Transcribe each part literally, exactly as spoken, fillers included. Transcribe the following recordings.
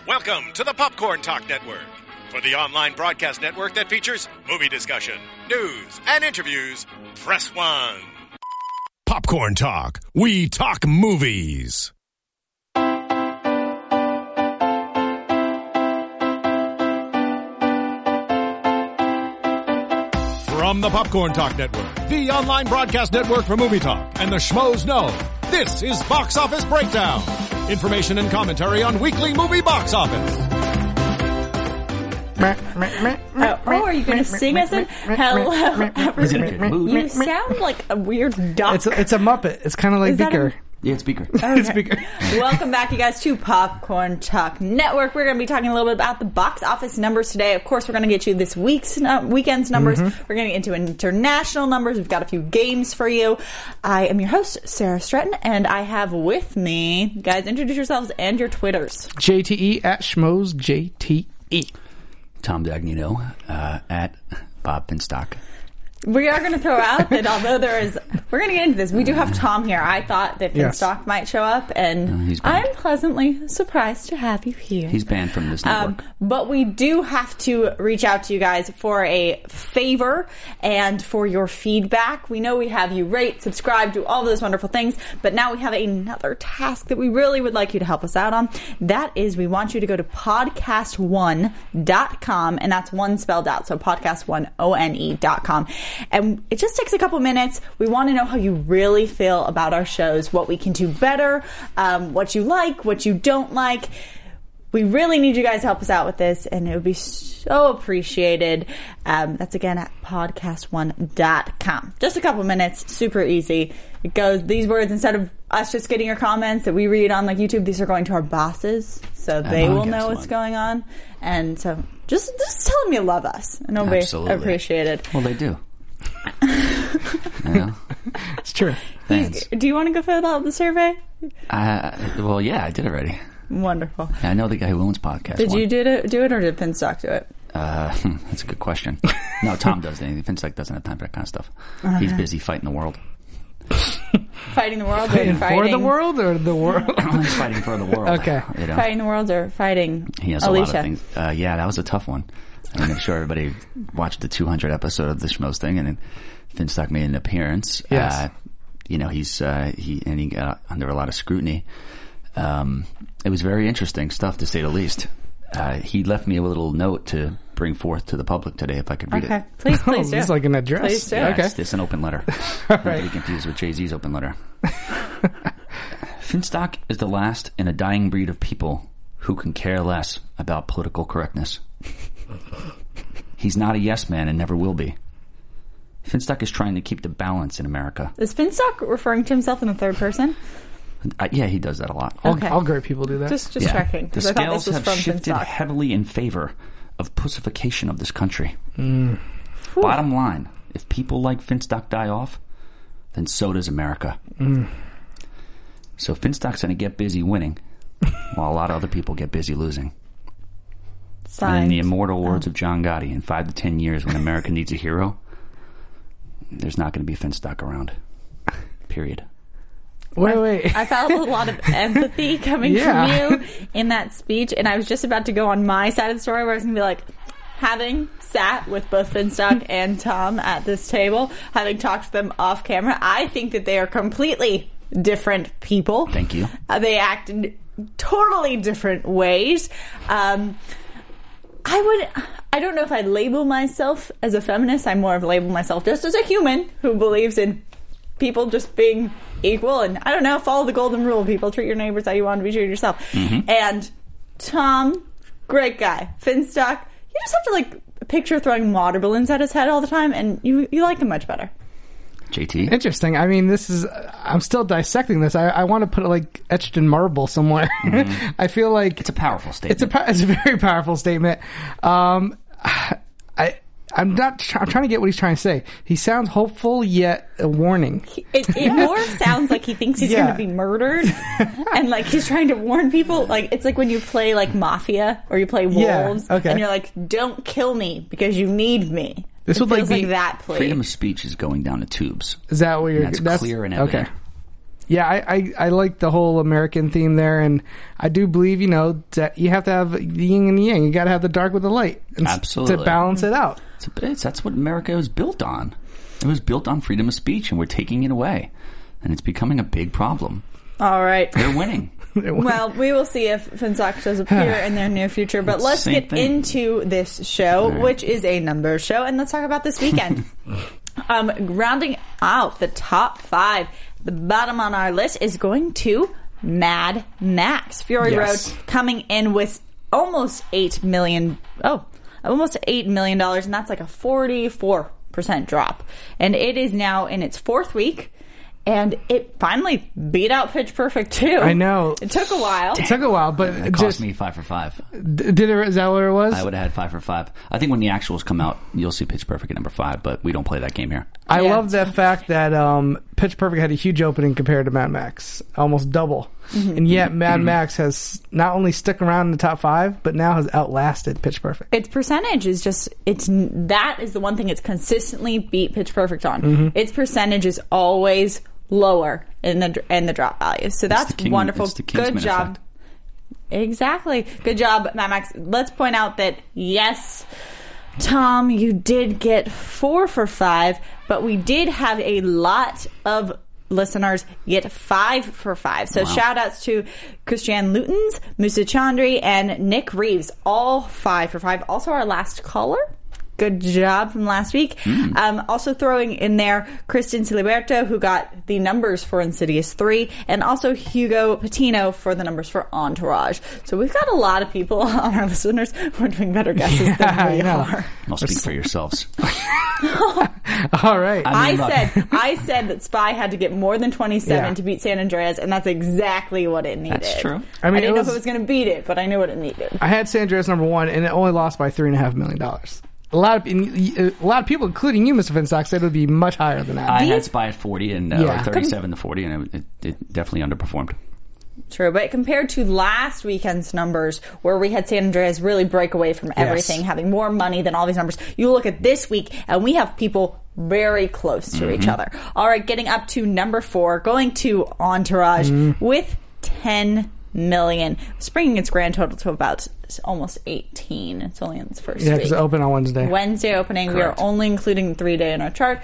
Welcome to the Popcorn Talk Network, for the online broadcast network that features movie discussion, news, and interviews. Press one. Popcorn Talk. We talk movies. From the Popcorn Talk Network, the online broadcast network for movie talk, and the schmoes know, this is Box Office Breakdown. Information and commentary on weekly movie box office. Oh, oh, are you going to sing us in? Hello, everyone. You sound like a weird duck. It's a, it's a Muppet. It's kind of like Is that Beaker. a- Yeah, it's Beaker. Okay. It's Beaker. Welcome back, you guys, to Popcorn Talk Network. We're going to be talking a little bit about the box office numbers today. Of course, we're going to get you this week's uh, weekend's numbers. Mm-hmm. We're going to get into international numbers. We've got a few games for you. I am your host, Sarah Stratton, and I have with me, guys, introduce yourselves and your Twitters. J T E at Schmoes J T E. Tom Dagnino uh, at Bob Finstock. We are going to throw out that although there is, we're going to get into this. We do have Tom here. I thought that Yes. Finstock might show up, and No, he's banned. I'm pleasantly surprised to have you here. He's banned from this network. Um, but we do have to reach out to you guys for a favor and for your feedback. We know we have you rate, subscribe, do all those wonderful things, but now we have another task that we really would like you to help us out on. That is, we want you to go to podcast one dot com, and that's one spelled out, so podcast one, O N E dot com. And it just takes a couple minutes. We want to know how you really feel about our shows, what we can do better, um, what you like, what you don't like. We really need you guys to help us out with this, and it would be so appreciated. Um, that's again at podcast one dot com. Just a couple minutes, super easy. It goes, these words, instead of us just getting your comments that we read on like YouTube, these are going to our bosses, so they will know what's going on. And so just, just tell them you love us, and it'll Absolutely. be appreciated. Well, they do. Yeah. It's true. Thanks. Do you want to go fill out the survey? Uh, well, yeah, I did already. Wonderful. Yeah, I know the guy who owns podcast. Did one. you do it, do it, or did Finstock do it? Uh, that's a good question. No, Tom does. Finstock doesn't have time for that kind of stuff. Uh-huh. He's busy fighting the world. Fighting the world, or Fighting fighting for the world or the world? He's fighting for the world. Okay. You know? Fighting the world or fighting He has Alicia? a lot of things. Uh, yeah, that was a tough one. I make sure everybody watched the two hundred episode of the Schmoes thing, and then Finstock made an appearance. Yes. Uh, you know, he's uh, he and he got under a lot of scrutiny. Um, it was very interesting stuff, to say the least. Uh, he left me a little note to bring forth to the public today, if I could read Okay, it. please, please Oh, do. this is like an address. Please do. Yeah, Okay. it's, it's an open letter. All Not to right. be confused with Jay-Z's open letter. Finstock is the last in a dying breed of people who can care less about political correctness. He's not a yes man and never will be. Finstock is trying to keep the balance in America. Is Finstock referring to himself in the third person? Uh, yeah, he does that a lot. All, Okay. all great people do that. Just, just Yeah. checking. The Because I thought scales this was have from shifted Finstock. heavily in favor of pussification of this country. Mm. Bottom line, if people like Finstock die off, then so does America. Mm. So Finstock's going to get busy winning, while a lot of other people get busy losing. And in the immortal words Oh. of John Gotti, in five to ten years when America needs a hero, there's not going to be a Finstock around. Period. Wait, wait. I felt a lot of empathy coming Yeah. from you in that speech, and I was just about to go on my side of the story where I was going to be like, having sat with both Finstock and Tom at this table, having talked to them off camera, I think that they are completely different people. Thank you. Uh, they act in totally different ways. Um, I would, I don't know if I'd label myself as a feminist. I more of label myself just as a human who believes in people just being equal, and I don't know, follow the golden rule. People treat your neighbors how you want to be treated yourself. Mm-hmm. And Tom, great guy. Finstock, you just have to like picture throwing water balloons at his head all the time, and you you like him much better. J T? Interesting. I mean, this is. I'm still dissecting this. I, I want to put it like etched in marble somewhere. Mm-hmm. I feel like It's a powerful statement. it's a pa- it's a very powerful statement. Um, I I'm not. Try- I'm trying to get what he's trying to say. He sounds hopeful yet a warning. It, it more sounds like he thinks he's Yeah. going to be murdered, and like he's trying to warn people. Like it's like when you play like Mafia or you play Yeah, Wolves, okay. and you're like, "Don't kill me because you need me." This it would, like, feels be- like that play. Freedom of speech is going down the tubes. Is that what you're? That's clear and evident. Okay. yeah, I, I, I like the whole American theme there, and I do believe, you know, that you have to have the yin and the yang. You got to have the dark with the light. And Absolutely. To balance it out. It's, it's, that's what America was built on. It was built on freedom of speech, and we're taking it away. And it's becoming a big problem. All right. They're winning. Well, we will see if Finstock does appear in their near future. But let's Same get thing. into this show, right. which is a numbers show, and let's talk about this weekend. um, rounding out the top five, the bottom on our list is going to Mad Max. Fury Yes. Road coming in with almost eight million. Oh, almost eight million dollars, and that's like a forty-four percent drop. And it is now in its fourth week. And it finally beat out Pitch Perfect too. I know. It took a while. It took a while, but It it cost just me five for five. d- did it. Is that what it was? I would have had five for five. I think when the actuals come out, you'll see Pitch Perfect at number five, but we don't play that game here. I Yeah. love the fact that um, Pitch Perfect had a huge opening compared to Mad Max, almost double. Mm-hmm. And yet Mad Max has not only stuck around in the top five, but now has outlasted Pitch Perfect. Its percentage is just, it's, that is the one thing it's consistently beat Pitch Perfect on. Mm-hmm. Its percentage is always lower in the in the drop value. So that's the King- wonderful. it's the Good Kingsman job. effect. Exactly. Good job, Mad Max. Let's point out that, yes, Tom, you did get four for five, but we did have a lot of listeners get five for five. So Wow. shout outs to Christian Lutens, Musa Chandri, and Nick Reeves. All five for five. Also our last caller. Good job from last week. Mm. Um, also throwing in there Kristen Siliberto, who got the numbers for Insidious three, and also Hugo Patino for the numbers for Entourage. So we've got a lot of people on our listeners who are doing better guesses Yeah, than we I know. are. I'll speak for yourselves. All right. I, mean, look. said I said that Spy had to get more than twenty-seven Yeah. to beat San Andreas, and that's exactly what it needed. That's true. I mean, I didn't it know if was- it was going to beat it, but I knew what it needed. I had San Andreas number one, and it only lost by three and a half million dollars. A lot of a lot of people, including you, Mister Finstock, said it would be much higher than that. I These- had Spy at forty and uh, Yeah. or thirty-seven to forty, and it, it, it definitely underperformed. True, but compared to last weekend's numbers, where we had San Andreas really break away from everything, Yes. having more money than all these numbers, you look at this week, and we have people very close to each other. All right, getting up to number four, going to Entourage with ten million, bringing its grand total to about almost eighteen. It's only in its first Yeah, week. because it opened on Wednesday. Wednesday opening. Correct. We are only including the three day in our chart.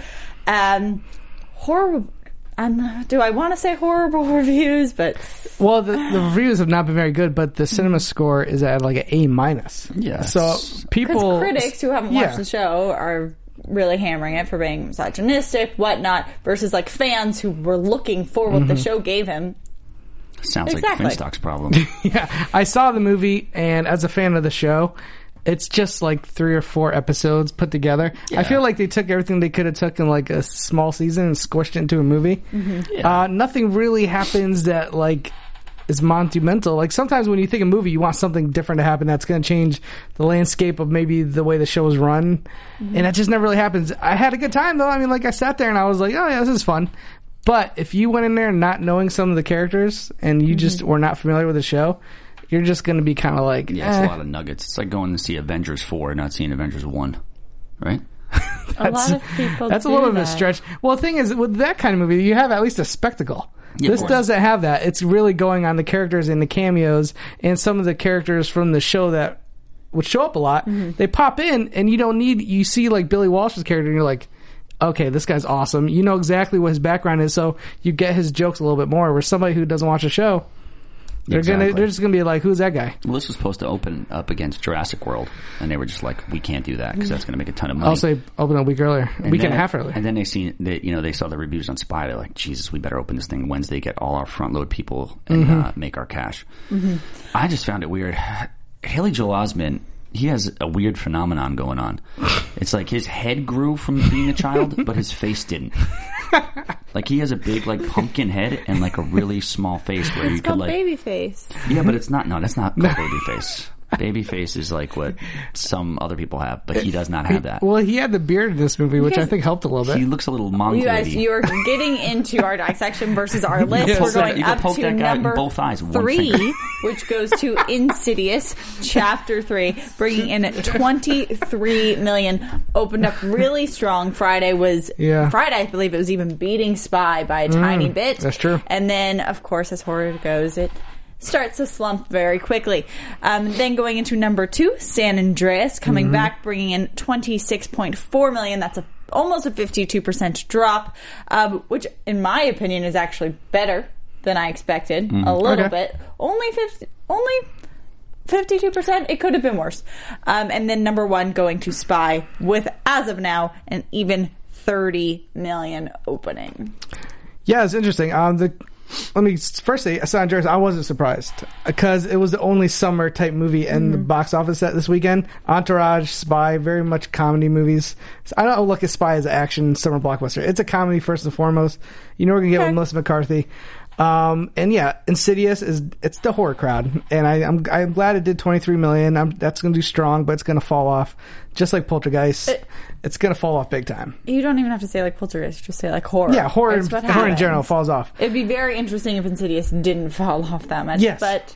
Um, horror. Um, do I want to say horrible reviews? But Well, the, the reviews have not been very good, but the cinema score is at like an A minus. Yeah, So it's- people, because critics who haven't watched yeah. the show are really hammering it for being misogynistic, whatnot, versus like fans who were looking for what the show gave him. Sounds Exactly. like Finstock's problem. Yeah, I saw the movie, and as a fan of the show, it's just like three or four episodes put together. I Yeah. feel like they took everything they could have took in like a small season and squished it into a movie. Yeah. Uh, nothing really happens that like is monumental. Like sometimes when you think of a movie, you want something different to happen that's going to change the landscape of maybe the way the show is run, and that just never really happens. I had a good time though. I mean, like I sat there and I was like, oh yeah, this is fun. But if you went in there not knowing some of the characters and you just were not familiar with the show, you're just going to be kind of like, Yeah, it's eh. a lot of nuggets. It's like going to see Avengers four and not seeing Avengers one, right? A lot of people. That's a do little bit of a that. stretch. Well, the thing is, with that kind of movie, you have at least a spectacle. Yeah, of this course. doesn't have that. It's really going on the characters and the cameos and some of the characters from the show that would show up a lot. Mm-hmm. They pop in, and you don't need. You see like Billy Walsh's character, and you're like, okay, this guy's awesome. You know exactly what his background is, so you get his jokes a little bit more. Where somebody who doesn't watch a show, they're Exactly. gonna they're just gonna be like, who's that guy? Well, this was supposed to open up against Jurassic World, and they were just like, we can't do that because that's going to make a ton of money. I'll say open a week earlier, a week and a then- half earlier. And then they see that, you know, they saw the reviews on Spy. They're like, Jesus, we better open this thing Wednesday, get all our front load people, and Mm-hmm. uh, make our cash. I just found it weird. Haley Joel Osment, he has a weird phenomenon going on. It's like his head grew from being a child, but his face didn't. Like he has a big like pumpkin head and like a really small face where It's you could called like baby face. yeah, but it's not. No, that's not called baby face. Babyface is like what some other people have, but he does not have that. Well, he had the beard in this movie, which guys- I think helped a little bit. He looks a little mom You guys, lady. you are getting into our dissection versus our list. Yes. We're going You can up poke to that guy in number both eyes with one three, finger. which goes to Insidious, Chapter three, bringing in twenty-three million. Opened up really strong. Friday was Yeah. Friday, I believe it was even beating Spy by a tiny bit. that's true. And then, of course, as horror goes, it starts to slump very quickly. Um, then going into number two, San Andreas, coming Mm-hmm. back, bringing in twenty-six point four million. That's a almost a fifty-two percent drop, um, which in my opinion is actually better than I expected. A little Okay. bit. Only fifty, only fifty-two percent. It could have been worse. Um, and then number one going to Spy with, as of now, an even thirty million opening. Yeah, it's interesting. Um, the let me first say, San Andreas, I wasn't surprised because it was the only summer type movie in the box office set this weekend. Entourage, Spy, very much comedy movies. So I don't look at Spy as an action summer blockbuster. It's a comedy first and foremost. You know we're gonna get Okay. with Melissa McCarthy. Um, and yeah, Insidious is, it's the horror crowd. And I, I'm, I'm glad it did twenty-three million. I'm, that's going to do strong, but it's going to fall off. Just like Poltergeist. It- it's going to fall off big time. You don't even have to say like Poltergeist, just say like horror. Yeah, horror, That's what horror in happens. general falls off. It'd be very interesting if Insidious didn't fall off that much. Yes. But,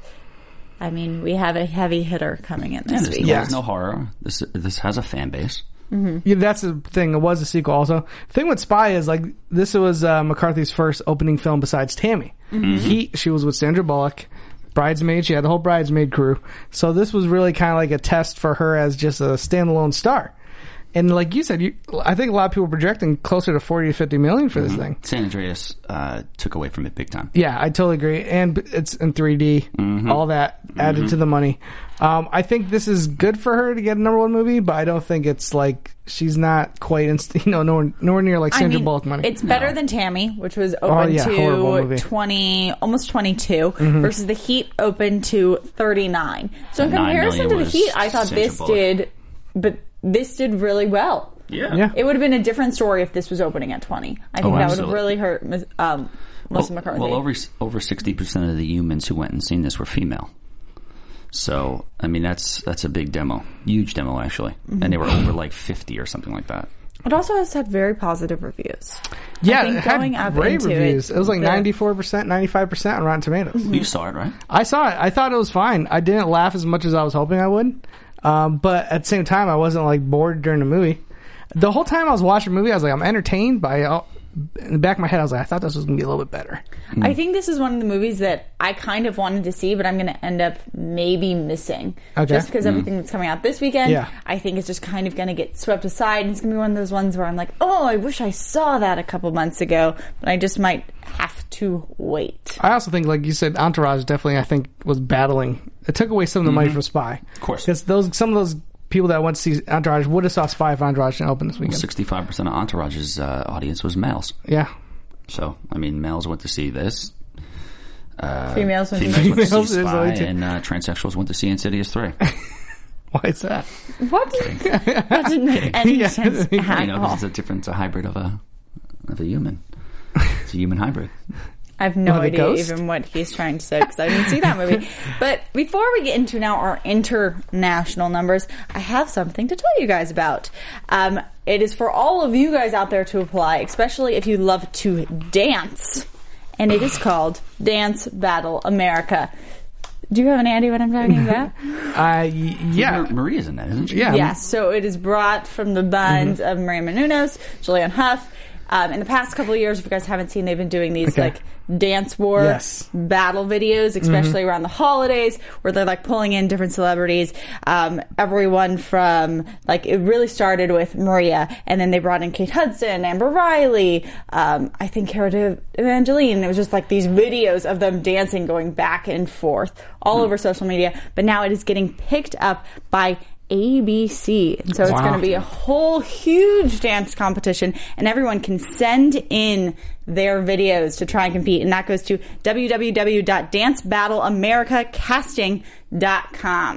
I mean, we have a heavy hitter coming in Yeah, this there's, week. no, Yes. there's no horror. This this has a fan base. Yeah, that's the thing. It was a sequel also. The thing with Spy is like this was uh, McCarthy's first opening film besides Tammy. He she was with Sandra Bullock, Bridesmaid. She had the whole Bridesmaid crew. So this was really kind of like a test for her as just a standalone star. And like you said, you, I think a lot of people were projecting closer to forty to fifty million for this thing. San Andreas uh, took away from it big time. Yeah, I totally agree. And it's in three D. All that added to the money. Um, I think this is good for her to get a number one movie, but I don't think it's like she's not quite, in, you know, nowhere, nowhere near like I Sandra mean, Bullock money. it's better than Tammy, which was open yeah, horrible movie. to twenty, almost twenty-two, versus The Heat open to thirty-nine. So in Nine comparison million to The was Heat, I thought Sandra this Bullock. did, but this did really well. Yeah. Yeah. It would have been a different story if this was opening at twenty. I think Oh, that would have absolutely. really hurt um, Melissa well, McCarthy. well, over over sixty percent of the humans who went and seen this were female. So, I mean, that's that's a big demo, huge demo actually, and they were over like fifty or something like that. It also has had very positive reviews. yeah, I think it had going up great into reviews. It, was like the- ninety-four percent, ninety-five percent on Rotten Tomatoes. You saw it, right? I saw it. I thought it was fine. I didn't laugh as much as I was hoping I would. Um, but at the same time, I wasn't like bored during the movie. The whole time I was watching the movie, I was like, I'm entertained by it. In the back of my head, I was like, I thought this was going to be a little bit better. I think this is one of the movies that I kind of wanted to see, but I'm going to end up maybe missing. Okay. Just because everything that's coming out this weekend, Yeah. I think it's just kind of going to get swept aside. And it's going to be one of those ones where I'm like, oh, I wish I saw that a couple months ago, but I just might have to wait. I also think, like you said, Entourage definitely, I think, was battling. It took away some of the money from Spy. Of course. Because those, some of those people that went to see Entourage would have saw Spy if Entourage didn't open this weekend. Sixty-five percent of Entourage's uh, audience was males. Yeah. So, I mean, males went to see this. Uh, Females went to females went to Females see is Spy, only two. and uh, transsexuals went to see Insidious three. Why is that? What? That didn't make any Yeah. sense You at You know, all. because it's a different it's a hybrid of a of a human. It's a human hybrid. I have no What, the idea ghost? even what he's trying to say because I didn't see that movie. But before we get into now our international numbers, I have something to tell you guys about. Um, it is for all of you guys out there to apply, especially if you love to dance. And it is called Dance Battle America. Do you have an idea what I'm talking about? I, yeah. Mar- Maria's in that, isn't she? Yeah. Yes, so it is brought from the buns Mm-hmm. of Maria Menounos, Julianne Hough. Um, in the past couple of years, if you guys haven't seen, they've been doing these Okay. like dance war Yes. battle videos, especially Mm-hmm. around the holidays, where they're like pulling in different celebrities. Um, everyone from like it really started with Maria, and then they brought in Kate Hudson, Amber Riley, um, I think Cara De- Evangeline. It was just like these videos of them dancing, going back and forth all over social media. But now it is getting picked up by A B C. And so it's Wow. going to be a whole huge dance competition, and everyone can send in their videos to try and compete. And that goes to w w w dot dance battle america casting dot com.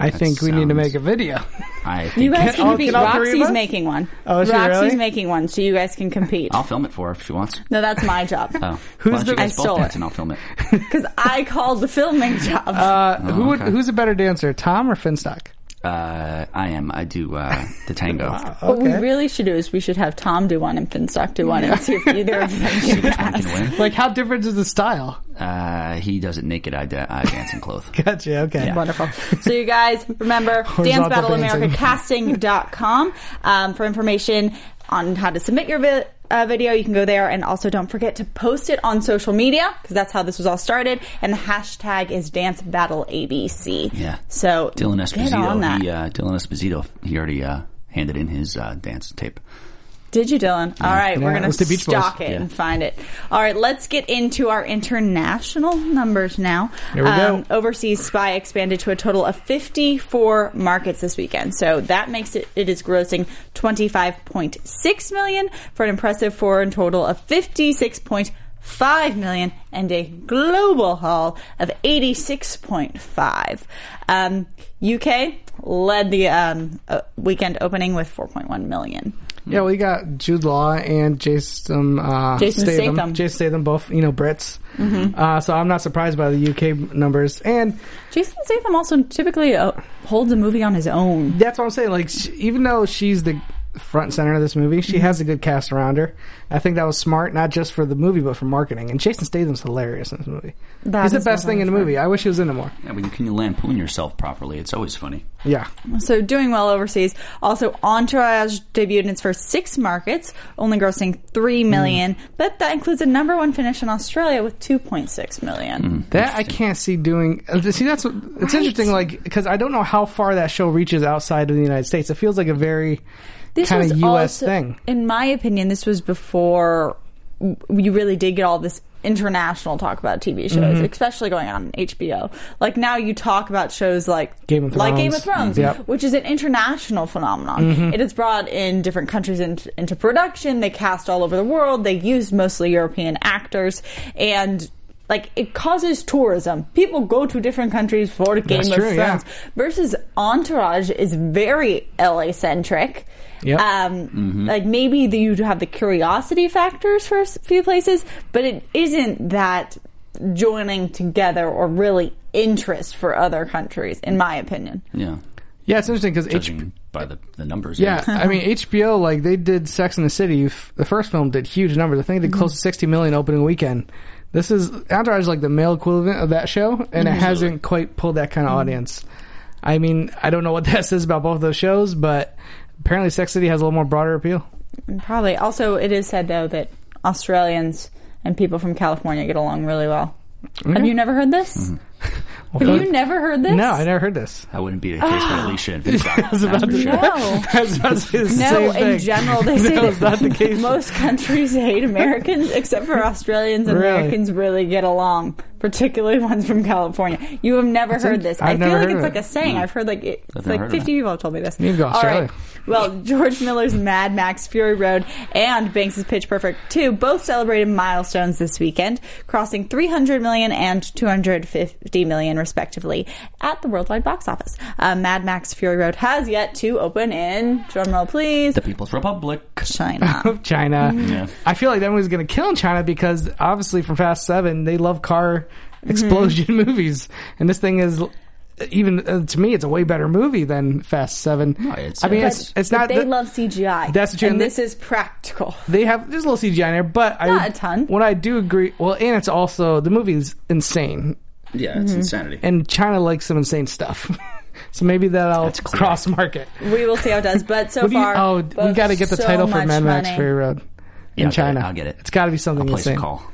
I think we need to make a video. I think You guys can all- compete. can all three of Roxy's us? making one. Oh, is she Roxy's really? making one, so you guys can compete. I'll film it for her if she wants. No, that's my job. Oh, Who's why don't the- you guys I both stole dance it. and I'll film it. Because I called the filming job. Uh, who would, okay. Who's a better dancer, Tom or Finstock? Uh, I am. I do uh, the tango. What we Okay. really should do is we should have Tom do one and Finstock do one and see if either of them can Which one pass. can win? Like, how different is the style? Uh, he does it naked. I, da- I dance in clothes. Gotcha. Okay. Wonderful. So you guys remember dance Horizontal battle america dancing. casting dot com um, for information on how to submit your vi- uh, video. You can go there, and also don't forget to post it on social media because that's how this was all started. And the hashtag is Dance Battle A B C. Yeah. So Dylan get on Esposito. that. He, uh, Dylan Esposito. He already uh, handed in his uh, dance tape. Did you, Dylan? All right, Yeah, we're it going was to the Beach Boys. stalk it Yeah. and find it. All right, let's get into our international numbers now. Here we go. Um, Overseas Spy expanded to a total of fifty-four markets this weekend. So that makes it, it is grossing twenty-five point six million for an impressive foreign total of fifty-six point five million and a global haul of eighty-six point five. Um, U K led the um, uh, weekend opening with four point one million. Yeah, we got Jude Law and Jason uh, Jason Statham. Jason Statham, both, you know, Brits. Mm-hmm. Uh, so I'm not surprised by the U K numbers. And Jason Statham also typically uh, holds a movie on his own. that's what I'm saying. Like, she, even though she's the front and center of this movie, she has a good cast around her. I think that was smart, not just for the movie, but for marketing. And Jason Statham's hilarious in this movie. That He's the is best thing in the movie. I wish he was in it more. Yeah, when you can lampoon yourself properly, it's always funny. Yeah. So doing well overseas. Also, Entourage debuted in its first six markets, only grossing three million, Mm. but that includes a number one finish in Australia with two point six million. That I can't see doing. uh, See, that's what, it's Right. interesting. Like, because I don't know how far that show reaches outside of the United States. It feels like a very This kind was of U S also, thing. in my opinion, this was before you really did get all this international talk about T V shows, Mm-hmm. especially going on H B O. Like now you talk about shows like Game of like Game of Thrones. Thrones, Yep. which is an international phenomenon. Mm-hmm. It is brought in different countries into, into production. They cast all over the world. They use mostly European actors, and like it causes tourism. People go to different countries for Game That's of true, yeah. Thrones. Versus Entourage is very L A centric. Yep. Um, Like maybe the, you have the curiosity factors for a s- few places, but it isn't that joining together or really interest for other countries, in my opinion. Yeah. Yeah, it's interesting because H. Judging by the, the numbers. Yeah, I mean H B O, like they did Sex and the City. f- The first film did huge numbers. I think they did close to sixty million opening weekend. This is Entourage is like the male equivalent of that show, and it hasn't quite pulled that kind of audience. I mean, I don't know what that says about both those shows, but apparently Sex City has a little more broader appeal. Probably. Also, it is said though that Australians and people from California get along really well. Have you never heard this? Have you never heard this? No, I never heard this. That wouldn't be the case for Alicia and Finstock. was That's about for to- sure. No. I was about to say the No, same in thing. general, they say That was that not the case. most countries hate Americans, except for Australians and Really? Americans really get along, particularly ones from California. You have never heard this. I've I feel never like heard it's of like it. a saying. I've heard like it, I've like never heard of fifty people have told me this. You can go All Australia. right. Well, George Miller's Mad Max Fury Road and Banks' Pitch Perfect two both celebrated milestones this weekend, crossing three hundred million and two hundred fifty million respectively at the worldwide box office. Uh, Mad Max Fury Road has yet to open in, drumroll please, The People's Republic. China. China. Yeah. I feel like that movie's going to kill in China because obviously from Fast Seven they love car explosion movies, and this thing is even uh, to me it's a way better movie than Fast Seven. No, it's- I mean, But- it's it's But not. they the- love C G I. That's the truth. And this is practical. They have there's a little C G I in there, but I Not would- a ton. What I do agree, well, and it's also the movie's insane, Yeah, it's insanity. and China likes some insane stuff. So maybe that'll That's correct. cross market. We will see how it does. But so What do you- far, oh, we both got to get the so title for much Mad Max money. Fury Road Yeah, in I'll get it. China. I'll get it. It's got to be something Place insane. a call.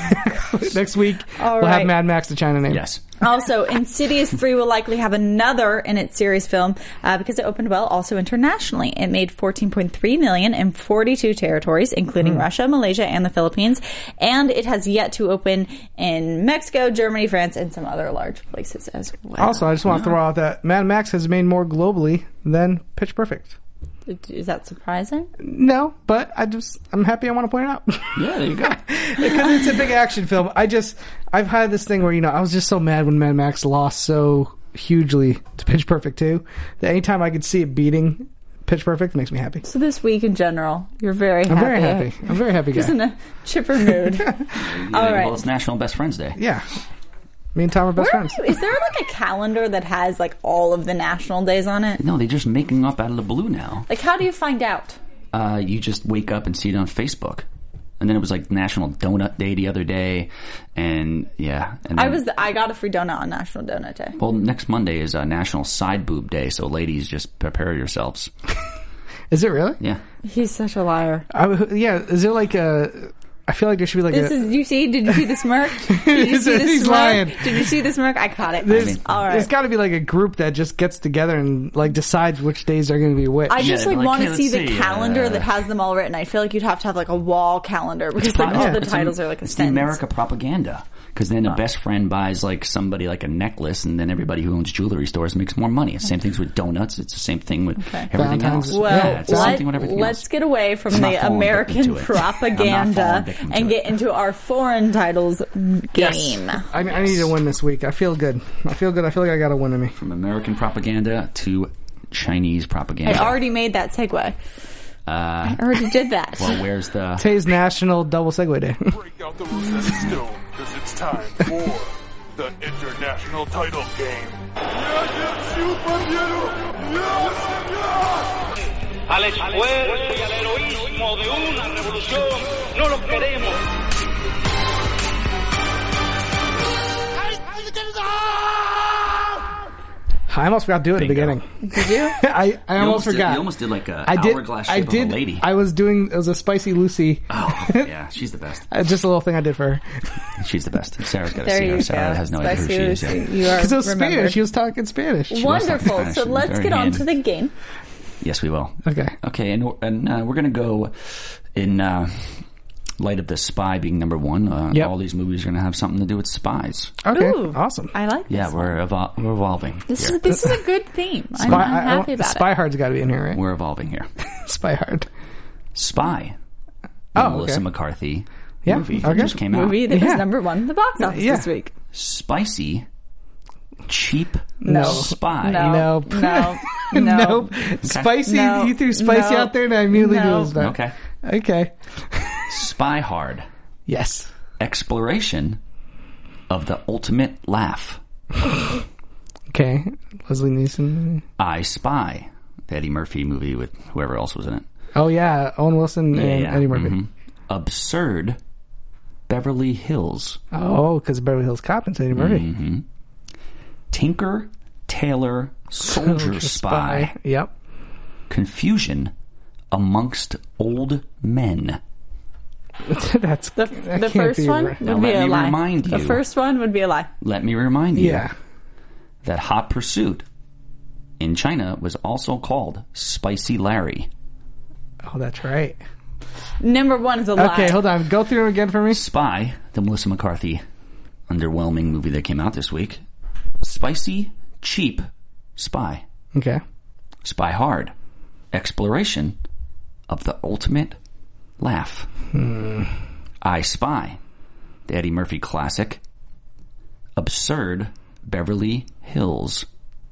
Next week All we'll have right. Mad Max the China name. Yes. Also, Insidious three will likely have another in its series film uh, because it opened well also internationally. It made fourteen point three million in forty-two territories, including Russia, Malaysia, and the Philippines. And it has yet to open in Mexico, Germany, France, and some other large places as well. Also, I just want to throw out that Mad Max has made more globally than Pitch Perfect. Is that surprising? No, but I just I'm happy. I want to point it out Yeah, there you go. because it's a big action film. I just I've had this thing where you know I was just so mad when Mad Max lost so hugely to Pitch Perfect two. That anytime I could see it beating Pitch Perfect, makes me happy. So this week in general, you're very happy. I'm very happy. I'm very happy guy. Just in a chipper mood. Yeah, All right. Well, it's National Best Friends Day. Yeah. Me and Tom are best Where are friends. you- is there like a calendar that has like all of the national days on it? No, they're just making up out of the blue now. Like, how do you find out? Uh, you just wake up and see it on Facebook. And then it was like National Donut Day the other day. And yeah. And then, I was I got a free donut on National Donut Day. Well, next Monday is uh, National Side Boob Day. So ladies, just prepare yourselves. Is it really? Yeah. He's such a liar. I, yeah. Is there like a... I feel like there should be like This a... is. You see? Did you see the smirk? Did you see the He's smirk? lying. Did you see the smirk? I caught it. There's, I mean- All right. there's got to be like a group that just gets together and like decides which days are going to be which. I just Yeah, like like, want hey, to see let's the see, calendar uh, that has them all written. I feel like you'd have to have like a wall calendar because like all Yeah. the It's titles a- are like a It's the sentence. America propaganda. Because then a best friend buys like somebody like a necklace, and then everybody who owns jewelry stores makes more money. It's the same things with donuts. It's the same thing with Okay. everything Valentine's- else. Well, yeah, it's the same let, thing with everything let's else. get away from I'm not the falling American victim to it. I'm not propaganda falling victim to and it. get into our foreign titles game. I, I need to win this week. I feel good. I feel good. I feel like I got a win in me. From American propaganda to Chinese I propaganda. already made that segue. Uh, I already did that. well, where's the... Today's National Double Segway Day. Break out the Rosetta Stone, because it's time for the international title game. Al esfuerzo y al heroísmo de una revolución no los queremos. I almost forgot to do it at the Bingo. beginning. Did you? I, I You almost did, forgot. you almost did like a I did. hourglass I shape did. of a lady. I was doing. It was a Spicy Lucy. Oh, yeah, she's the best. Uh, Just a little thing I did for her She's the best. Sarah's got to There see you her. go. Sarah has no idea who Spicy she is Lucy. yet. You are because it was remembered. Spanish. She was talking Spanish. was Wonderful. talking So Spanish. let's Very get on handy. to the game. Yes, we will. Okay. Okay, and and uh, we're gonna go in uh, light of the spy being number one. Uh, Yep. All these movies are gonna have something to do with spies. Okay. Ooh, Awesome. I like this. Yeah, one. we're evol- we're evolving. This here. is this is a good theme. I'm, Spy, I'm I- I- happy about Spy it. Hard's got to be in here, right? We're evolving here. Spy Hard. Spy. Oh, the Melissa okay. McCarthy Yeah, movie okay. that just came out. Movie that Yeah. was number one in the box office Yeah. this week. Spicy, cheap No. spy. No, Nope. no, no. Nope. Spicy. No. You threw spicy No. out there, and I immediately No. knew it was that. Okay. Okay. Spy Hard. Yes. Exploration of the ultimate laugh. Okay. Leslie Nielsen. I Spy. The Eddie Murphy movie with whoever else was in it. Oh yeah, Owen Wilson and Eddie Murphy. mhm. Absurd Beverly Hills. Oh, because Beverly Hills Cop and Eddie Murphy. Mm-hmm. Tinker Tailor Soldier Spy. Yep. Confusion amongst old men. That's The, that the can't first be one right. would Now be let a me lie. remind The you. first one would be a lie. you Let me remind you Yeah. that Hot Pursuit in China was also called Spicy Larry. Oh, that's right. Number one is a lie. Okay, hold on. Go through them again for me. Spy, the Melissa McCarthy underwhelming movie that came out this week. Spicy, cheap, spy. Okay. Spy Hard, exploration of the ultimate laugh. Hmm. I Spy, the Eddie Murphy classic. Absurd Beverly Hills.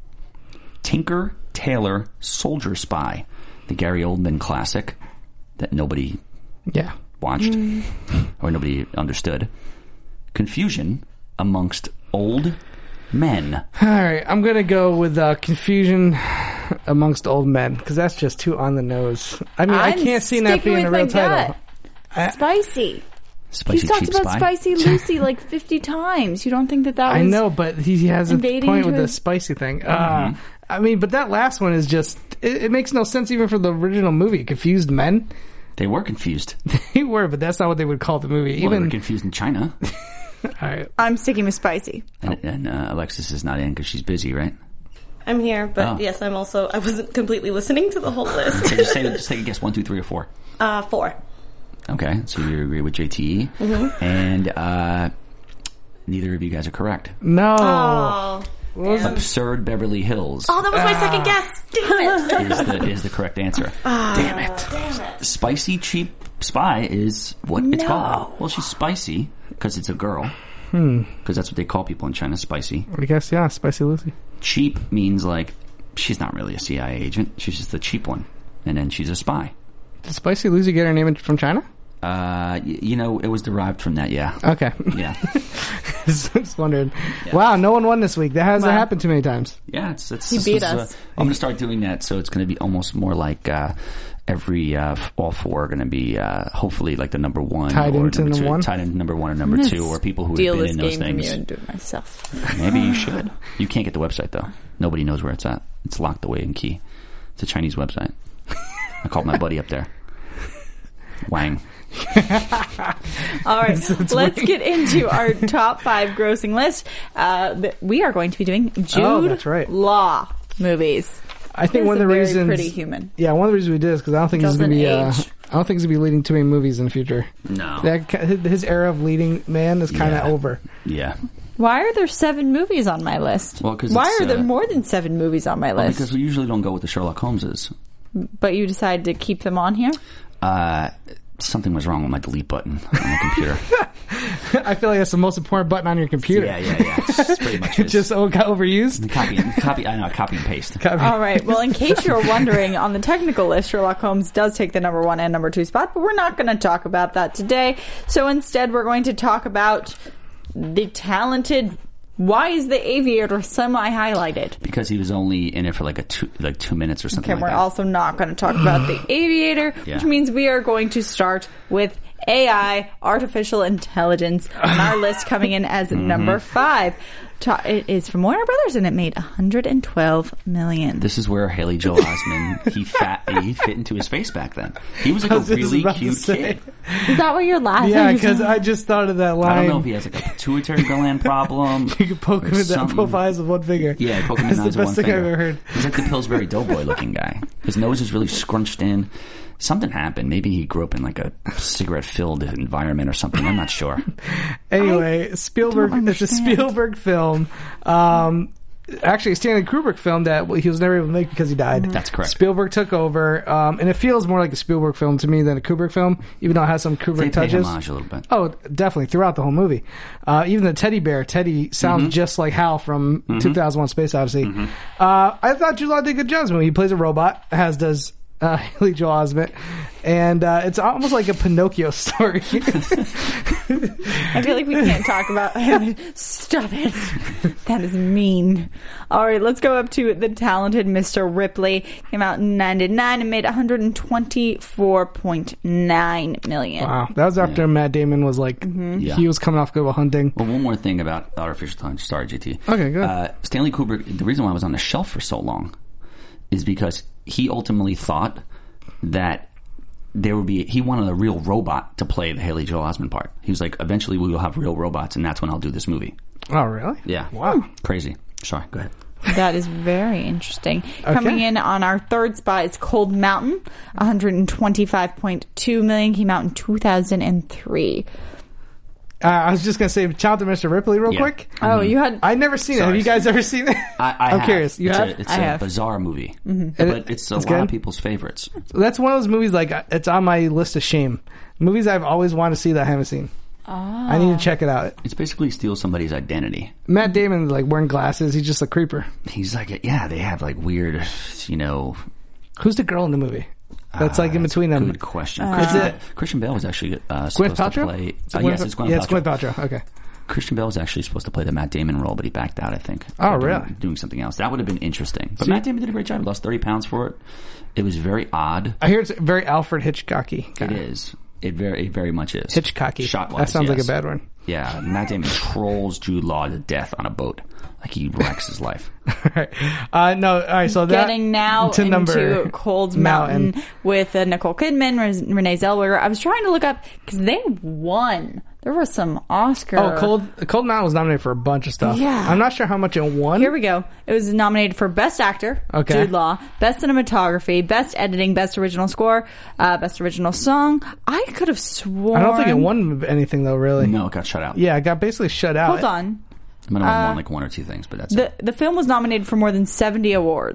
Tinker Tailor Soldier Spy, the Gary Oldman classic that nobody Yeah. watched or nobody understood. Confusion amongst old men. All right, I'm gonna go with uh, confusion amongst old men because that's just too on the nose. I mean, I I'm can't see that sticking being a with real my title. gut. Spicy. Spicy He's talked cheap about spy. Spicy Lucy like fifty times. You don't think that that was... I know, but he has a invading point into with the his- spicy thing. Mm-hmm. Uh, I mean, but that last one is just, it, it makes no sense even for the original movie. Confused men? They were confused. They were, but that's not what they would call the movie. Well, they Even were confused in China. all right. I'm sticking with Spicy. And, and uh, Alexis is not in because she's busy, right? I'm here, but Oh. yes, I'm also. I wasn't completely listening to the whole So list. just, say, just take a guess. One, two, three, or four. Uh, four. Okay, so you agree with J T E. Mm-hmm. And uh, neither of you guys are correct. No. Oh, damn. Absurd Beverly Hills Oh, that was my second guess. Damn it. is, the, is the correct answer. Damn it. Damn it. Spicy Cheap Spy is what it's No. called. Well, she's spicy because it's a girl. Because that's what they call people in China, spicy. I guess, yeah, Spicy Lucy. cheap means like she's not really a C I A agent. She's just the cheap one, and then she's a spy. Did Spicy Lucy get her name from China? Uh, y- you know, it was derived from that. Yeah. Okay. Yeah. Just wondering. Yeah. Wow, no one won this week. That hasn't Wow. happened too many times. Yeah, it's it's. He this beat was, us. Uh, I'm going to start doing that, so it's going to be almost more like uh, every uh, all four are going to be uh, hopefully like the number one Tied or into number the two, one? tied into number one or number I'm two, gonna or people who have steal been this in those game from things. you and do it myself. Maybe you should. You can't get the website though. Nobody knows where it's at. It's locked away in key. It's a Chinese website. I called my buddy up there. Wang. All right, let's get into our top five grossing list. Uh, th- we are going to be doing Jude Oh, that's right. Law movies. I think He's one of a the very reasons. pretty human. Yeah, one of the reasons we did is because I don't think he's going to be. Uh, Doesn't age. I don't think he's going to be leading too many movies in the future. No. That ki- his era of leading man is kind of Yeah. over. Yeah. Why are there seven movies on my list? Well, 'cause Why it's, are there uh, more than seven movies on my Well, list? because we usually don't go with the Sherlock Holmeses. But you decided to keep them on here? Uh, something was wrong with my delete button on the computer. I feel like that's the most important button on your computer. Yeah, yeah, yeah. It's pretty much It is. just oh, got overused. Copy, copy. I know, copy and paste. Copy. All right. Well, in case you're wondering, on the technical list, Sherlock Holmes does take the number one and number two spot, but we're not going to talk about that today. So instead, we're going to talk about the talented. Why is the Aviator semi-highlighted? Because he was only in it for like a two, like two minutes or something Okay, like we're that. also not going to talk about the Aviator, Yeah. which means we are going to start with A I, artificial intelligence, on our list coming in as Mm-hmm. number five. Ta- It is from Warner Brothers, and it made one hundred twelve million. This is where Haley Joel Osment he fat he fit into his face back then. He was like I a was just really about to cute say. kid. Is that what you're laughing? Yeah, because I just thought of that line. I don't know if he has like a pituitary gland problem. You could poke or him in that something. both eyes with one finger. Yeah, poke him in That's the the eyes with best one thing finger. I've ever heard. He's like the Pillsbury Doughboy looking guy. His nose is really scrunched in. Something happened. Maybe he grew up in like a cigarette-filled environment or something. I'm not sure. Anyway, Spielberg. don't It's a understand. Spielberg film. Um, actually, a Stanley Kubrick film that he was never able to make because he died. That's correct. Spielberg took over, um, and it feels more like a Spielberg film to me than a Kubrick film, even though it has some They Kubrick pay touches. homage a little bit. Oh, definitely throughout the whole movie. Uh, even the teddy bear, Teddy sounds Mm-hmm. just like Hal from two thousand one: Space Odyssey. Uh, I thought Jude Law did a good job in this movie. He plays a robot, as does uh, Haley Joel Osment, and uh, it's almost like a Pinocchio story. I feel like we can't talk about. Stop it. That is mean. All right, let's go up to the talented Mister Ripley. Came out in ninety-nine and made one hundred twenty-four point nine million. Wow, that was after Matt Damon was like Yeah. he was coming off Good Will Hunting. Well, one more thing about artificial intelligence. Sorry, J T. Okay, good. Uh, Stanley Kubrick, the reason why I was on the shelf for so long is because he ultimately thought that there would be, he wanted a real robot to play the Haley Joel Osment part. He was like, eventually we will have real robots, and that's when I'll do this movie. Oh, really? Yeah. Wow. Crazy. Sorry, go ahead. That is very interesting. Coming in on our third spot is Cold Mountain, one hundred twenty-five point two million. Came out in two thousand three. Uh, I was just gonna say, shout out to Mister Ripley real Yeah. quick. Oh, you had. I've never seen it. Have Sorry. you guys ever seen it? I, I I'm have. curious. You it's have? A, it's I a have. bizarre movie, It- but it's a it's lot of good? people's favorites. That's one of those movies like it's on my list of shame. Movies I've always wanted to see that I haven't seen. I need to check it out. It's basically steal somebody's identity. Matt Damon like wearing glasses. He's just a creeper. He's like, yeah, they have like weird, you know. Who's the girl in the movie? That's like in between them. Good question. Is Christian, it- Christian Bale was actually uh, Gwyneth supposed to Paltrow? play. Is Uh, it Gwyneth- yes, it's Gwyneth yeah, it's Paltrow. Gwyneth Paltrow. Okay. Christian Bale was actually supposed to play the Matt Damon role, but he backed out, I think. Oh, Doing- really? Doing something else. That would have been interesting. But See- Matt Damon did a great job. He lost thirty pounds for it. It was very odd. I hear it's very Alfred Hitchcocky. It kinda. is. It very, it very much is. Hitchcocky. Shot That sounds like a bad one. Yeah, Matt Damon trolls Jude Law to death on a boat. Like he wrecks his life. All right. Uh, no. All right. So that Getting now to into number Cold Mountain, with uh, Nicole Kidman, Ren- Renee Zellweger. I was trying to look up because they won. There was some Oscar. Oh, Cold Cold Mountain was nominated for a bunch of stuff. Yeah. I'm not sure how much it won. Here we go. It was nominated for Best Actor, Okay. Jude Law, Best Cinematography, Best Editing, Best Original Score, uh, Best Original Song. I could have sworn. I don't think it won anything though. Really. No, it got shut out. Yeah, it got basically shut out. Hold on. I might have won like one or two things, but that's The it. the film was nominated for more than seventy awards.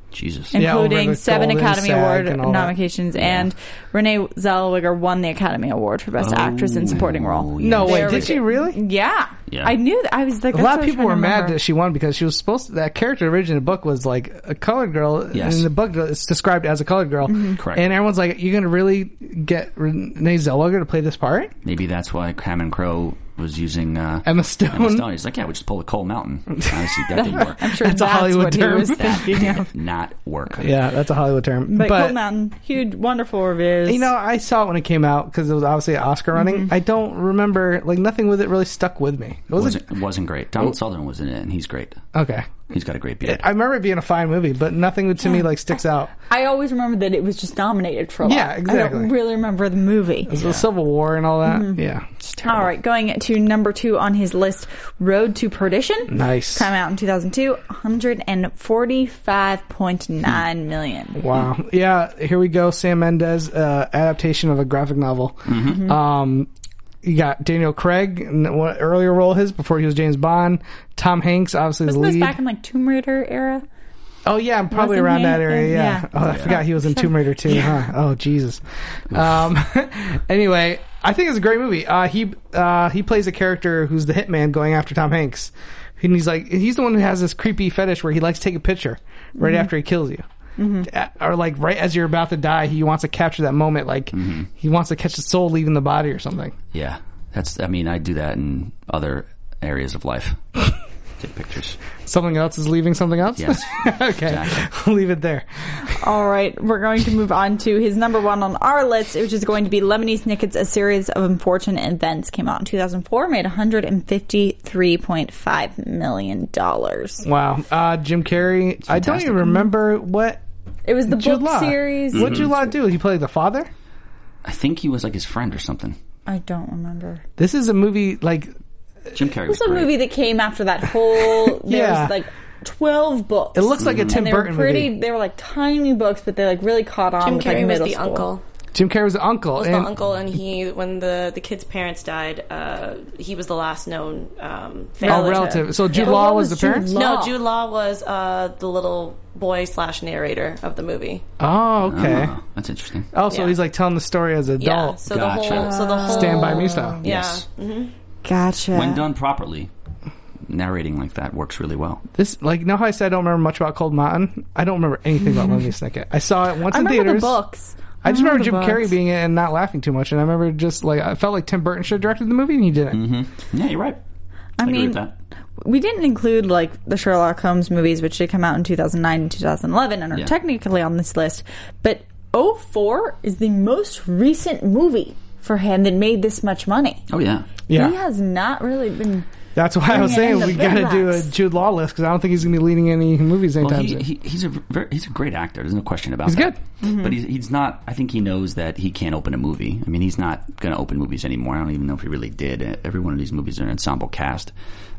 Jesus. Yeah, over including the seven Golden Academy SAG Award and all that. nominations, and Renee Zellweger won the Academy Award for Best Actress in Supporting Role. No, There wait, we did she go. really? Yeah. Yeah. I knew that. I was like, A that's lot what of I was people trying were to mad remember. that she won because she was supposed to, that character originally in the book was like a colored girl. Yes. And in the book, it's described as a colored girl. Correct. And everyone's like, you're going to really get Renee Zellweger to play this part? Maybe that's why Cameron Crowe was using uh, Emma Stone. Emma Stone. He's like, yeah, we just pulled a Coal Mountain. Obviously, that didn't work. I'm sure That's that's, a Hollywood what term. he was thinking of. Not work. Yeah, that's a Hollywood term. But, But, Cold Mountain, huge, wonderful reviews. you know, I saw it when it came out because it was obviously Oscar running. I don't remember, like, nothing with it really stuck with me. It It wasn't, wasn't, it wasn't great. Donald Sutherland was in it, and he's great. okay. He's got a great beard. I remember it being a fine movie, but nothing to me, like, sticks out. I always remember that it was just nominated for a lot. Yeah, I exactly. don't really remember the movie. It was the Civil War and all that. Yeah. All right, going to number two on his list, Road to Perdition. Nice. Came out in two thousand two, one hundred forty-five point nine million. Wow. Yeah, here we go. Sam Mendes, uh, adaptation of a graphic novel. Um, you got Daniel Craig, in what earlier role of his before he was James Bond. Tom Hanks, obviously Wasn't the this lead. back in like Tomb Raider era? Oh yeah, I'm probably Wasn't around he? that area. Yeah. Yeah. Oh, I forgot he was in Tomb Raider too. Huh? Oh Jesus. Um. Anyway, I think it's a great movie. Uh, he uh he plays a character who's the hitman going after Tom Hanks, and he's like he's the one who has this creepy fetish where he likes to take a picture right after he kills you. Mm-hmm. Or like right as you're about to die, he wants to capture that moment. Like Mm-hmm. he wants to catch the soul leaving the body or something. Yeah. That's, I mean, I do that in other areas of life. Take pictures. Something else is leaving something else. Yes. Okay, Exactly. we'll leave it there. All right, we're going to move on to his number one on our list, which is going to be Lemony Snicket's A Series of Unfortunate Events. Came out in two thousand four, made one hundred fifty-three point five million dollars. Wow. Uh, Jim Carrey. I don't fantastic. even remember what. It was the Jude book Law. series. What did Jude Law do? He played the father? I think he was like his friend or something. I don't remember. This is a movie like Jim Carrey It was was a great. movie that came after that whole. There Yeah. was like twelve books. it looks like a Tim and they Burton were pretty. movie. They were like tiny books, but they like really caught on Jim with Carrey like was middle the school. uncle. Jim Carrey was the uncle. Was and the uncle, and he when the the kid's parents died, uh, he was the last known um, family. Oh, relative. So Jude Yeah. Law What was, was the Jude parents? Law? No, Jude Law was uh, the little boy slash narrator of the movie. Oh, okay. Oh, that's interesting. Oh, so Yeah. he's like telling the story as an Yeah. adult. So Gotcha. the whole, so the whole Stand By Me style. Yeah. Yes. Gotcha. When done properly, narrating like that works really well. This, like, you know how I said I don't remember much about Cold Mountain? I don't remember anything about Lemony Snicket. I saw it once I in remember theaters. the books. I just remember Jim the Carrey books. being in it and not laughing too much, and I remember just like I felt like Tim Burton should have directed the movie, and he didn't. Mm-hmm. Yeah, you're right. I, I agree mean, with that. we didn't include like the Sherlock Holmes movies, which did come out in two thousand nine and two thousand eleven, and are Yeah. technically on this list. But oh four is the most recent movie for him that made this much money. Oh yeah. Yeah, He has not really been. that's why I was bringing in saying the we got to big do a bucks. Jude Law list because I don't think he's gonna be leading any movies Well, anytime he, soon. he, he's a very, he's a great actor. There's no question about He's that. good. But he's he's not. I think he knows that he can't open a movie. I mean, he's not going to open movies anymore. I don't even know if he really did. Every one of these movies are an ensemble cast.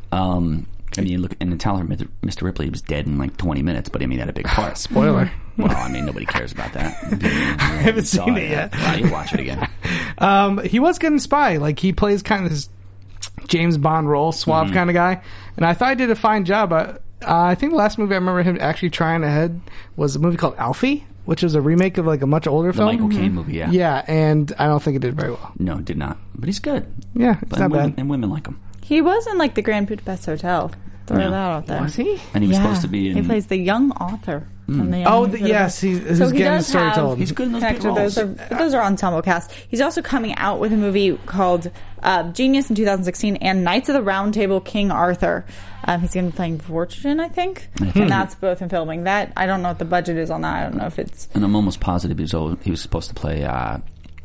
Um, I mean, you look in the Tyler, Mister Ripley, he was dead in like twenty minutes, but I mean, he had a big part. Spoiler. Well, I mean, nobody cares about that. I haven't seen it yet. Wow, you watch it again. Um, he was good in Spy. Like he plays kind of this James Bond role, suave Mm-hmm. kind of guy, and I thought he did a fine job. Uh, I think the last movie I remember him actually trying ahead was a movie called Alfie, which was a remake of like a much older The film. Michael Caine movie, yeah. Yeah, and I don't think it did very well. No, did not. But he's good. Yeah, it's But not and women, bad. and women like him. He was in like the Grand Budapest Hotel. Throw Yeah. that out there. Was he? And he was Yeah. supposed to be in. He plays the young author. From the young Oh, the, yes, he's, he's So he getting the does story have- told. He's good in those big Connected. roles. Those are those are ensemble cast. He's also coming out with a movie called uh, Genius in two thousand sixteen and Knights of the Round Table King Arthur. Um, he's going to be playing Fortune, I think, and that's both in filming. That I don't know what the budget is on that. I don't know if it's And I'm almost positive he was, al- he was supposed to play uh,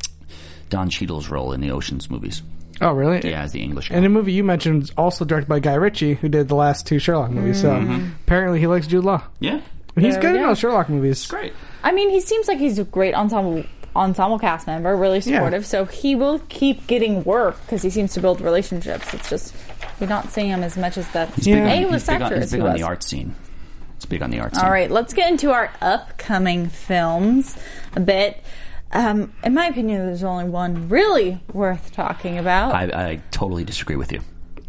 Don Cheadle's role in the Ocean's movies. Oh, really? Yeah, as the English guy. And the movie you mentioned is also directed by Guy Ritchie, who did the last two Sherlock movies. So apparently he likes Jude Law. Yeah. He's There good we in go. those Sherlock movies. Great. I mean, he seems like he's a great ensemble ensemble cast member, really supportive. So he will keep getting work because he seems to build relationships. It's just we're not seeing him as much as that He's big, on, A-list he's big, on, actor he's as big he on was. the art scene. It's big on the art scene. All right, let's get into our upcoming films a bit. Um, in my opinion, there's only one really worth talking about. I, I totally disagree with you.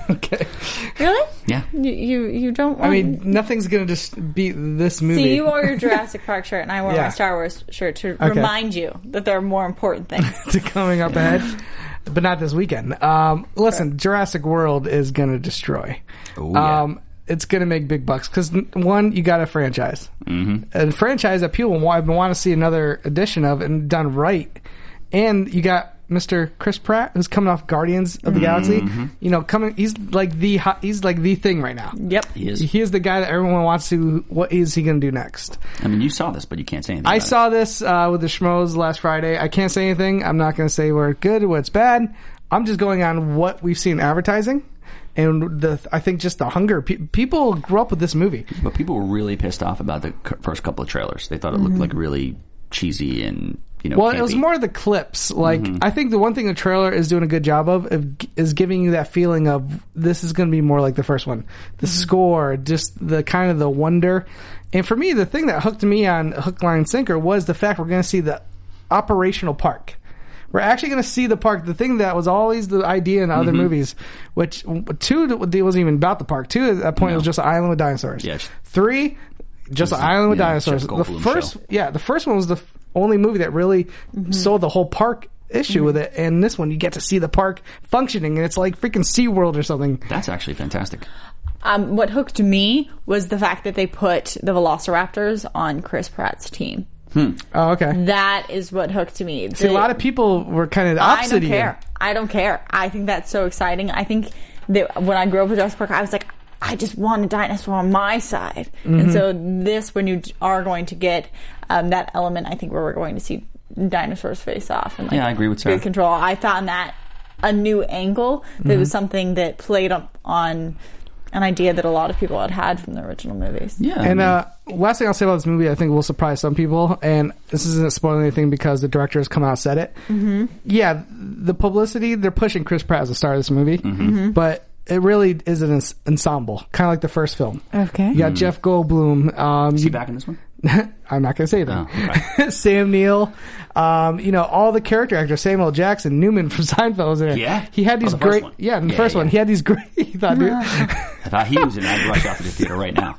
Okay. Really? Yeah. You you, you don't. Want... I mean, nothing's gonna just beat this movie. See, you wore your Jurassic Park shirt, and I wore Yeah. my Star Wars shirt to Okay. remind you that there are more important things. to coming up ahead, but not this weekend. Um, listen, Jurassic World is gonna destroy. Oh, yeah. Um, it's gonna make big bucks because one, you got a franchise, mm-hmm. a franchise that people want, want to see another edition of and done right, and you got Mister Chris Pratt, who's coming off Guardians of the Galaxy. You know, coming, he's like the hot, he's like the thing right now. Yep. He is. He is the guy that everyone wants to. What is he going to do next? I mean, you saw this, but you can't say anything. I about saw this uh, with the Schmoes last Friday. I can't say anything. I'm not going to say where it's good or where it's bad. I'm just going on what we've seen advertising. And the, I think just the hunger. Pe- people grew up with this movie. it. But people were really pissed off about the c- first couple of trailers. They thought it looked like really cheesy and, you know, Well, campy. it was more the clips. Like, I think the one thing the trailer is doing a good job of, of is giving you that feeling of this is going to be more like the first one. The score, just the kind of the wonder. And for me, the thing that hooked me on Hook, Line, Sinker was the fact we're going to see the operational park. We're actually going to see the park. The thing that was always the idea in other movies, which two wasn't even about the park. Two at that point No. was just an island with dinosaurs. Yes. Three, just an was, island with yeah, dinosaurs. Jeff The Goldblum first, show. yeah, the first one was the f- only movie that really sold the whole park issue with it. And this one, you get to see the park functioning, and it's like freaking SeaWorld or something. That's actually fantastic. Um, what hooked me was the fact that they put the Velociraptors on Chris Pratt's team. Oh, okay. That is what hooked me. See, a lot of people were kind of the I opposite don't of you. care. I don't care. I think that's so exciting. I think that when I grew up with Jurassic Park, I was like, I just want a dinosaur on my side. Mm-hmm. And so this, when you are going to get um, that element, I think where we're going to see dinosaurs face off. And like, Yeah, I agree with Sarah. good control. I found that a new angle. That Mm-hmm. was something that played up on an idea that a lot of people had had from the original movies. Yeah. And I mean, uh, last thing I'll say about this movie, I think will surprise some people. And this isn't spoiling anything because the director has come out and said it. Mm-hmm. Yeah, the publicity, they're pushing Chris Pratt as the star of this movie. Mm-hmm. But it really is an ens- ensemble, kind of like the first film. Okay. You got Jeff Goldblum. Um, is he you- back in this one? I'm not going to say that. Oh, okay. Sam Neill, um, you know, all the character actors, Samuel Jackson, Newman from Seinfeld was in it. Yeah? He had Oh, these the first great, one. yeah, in the Yeah, first yeah. one, he had these great, he thought, dude. If I, he was in, I'd rush out to the theater right now.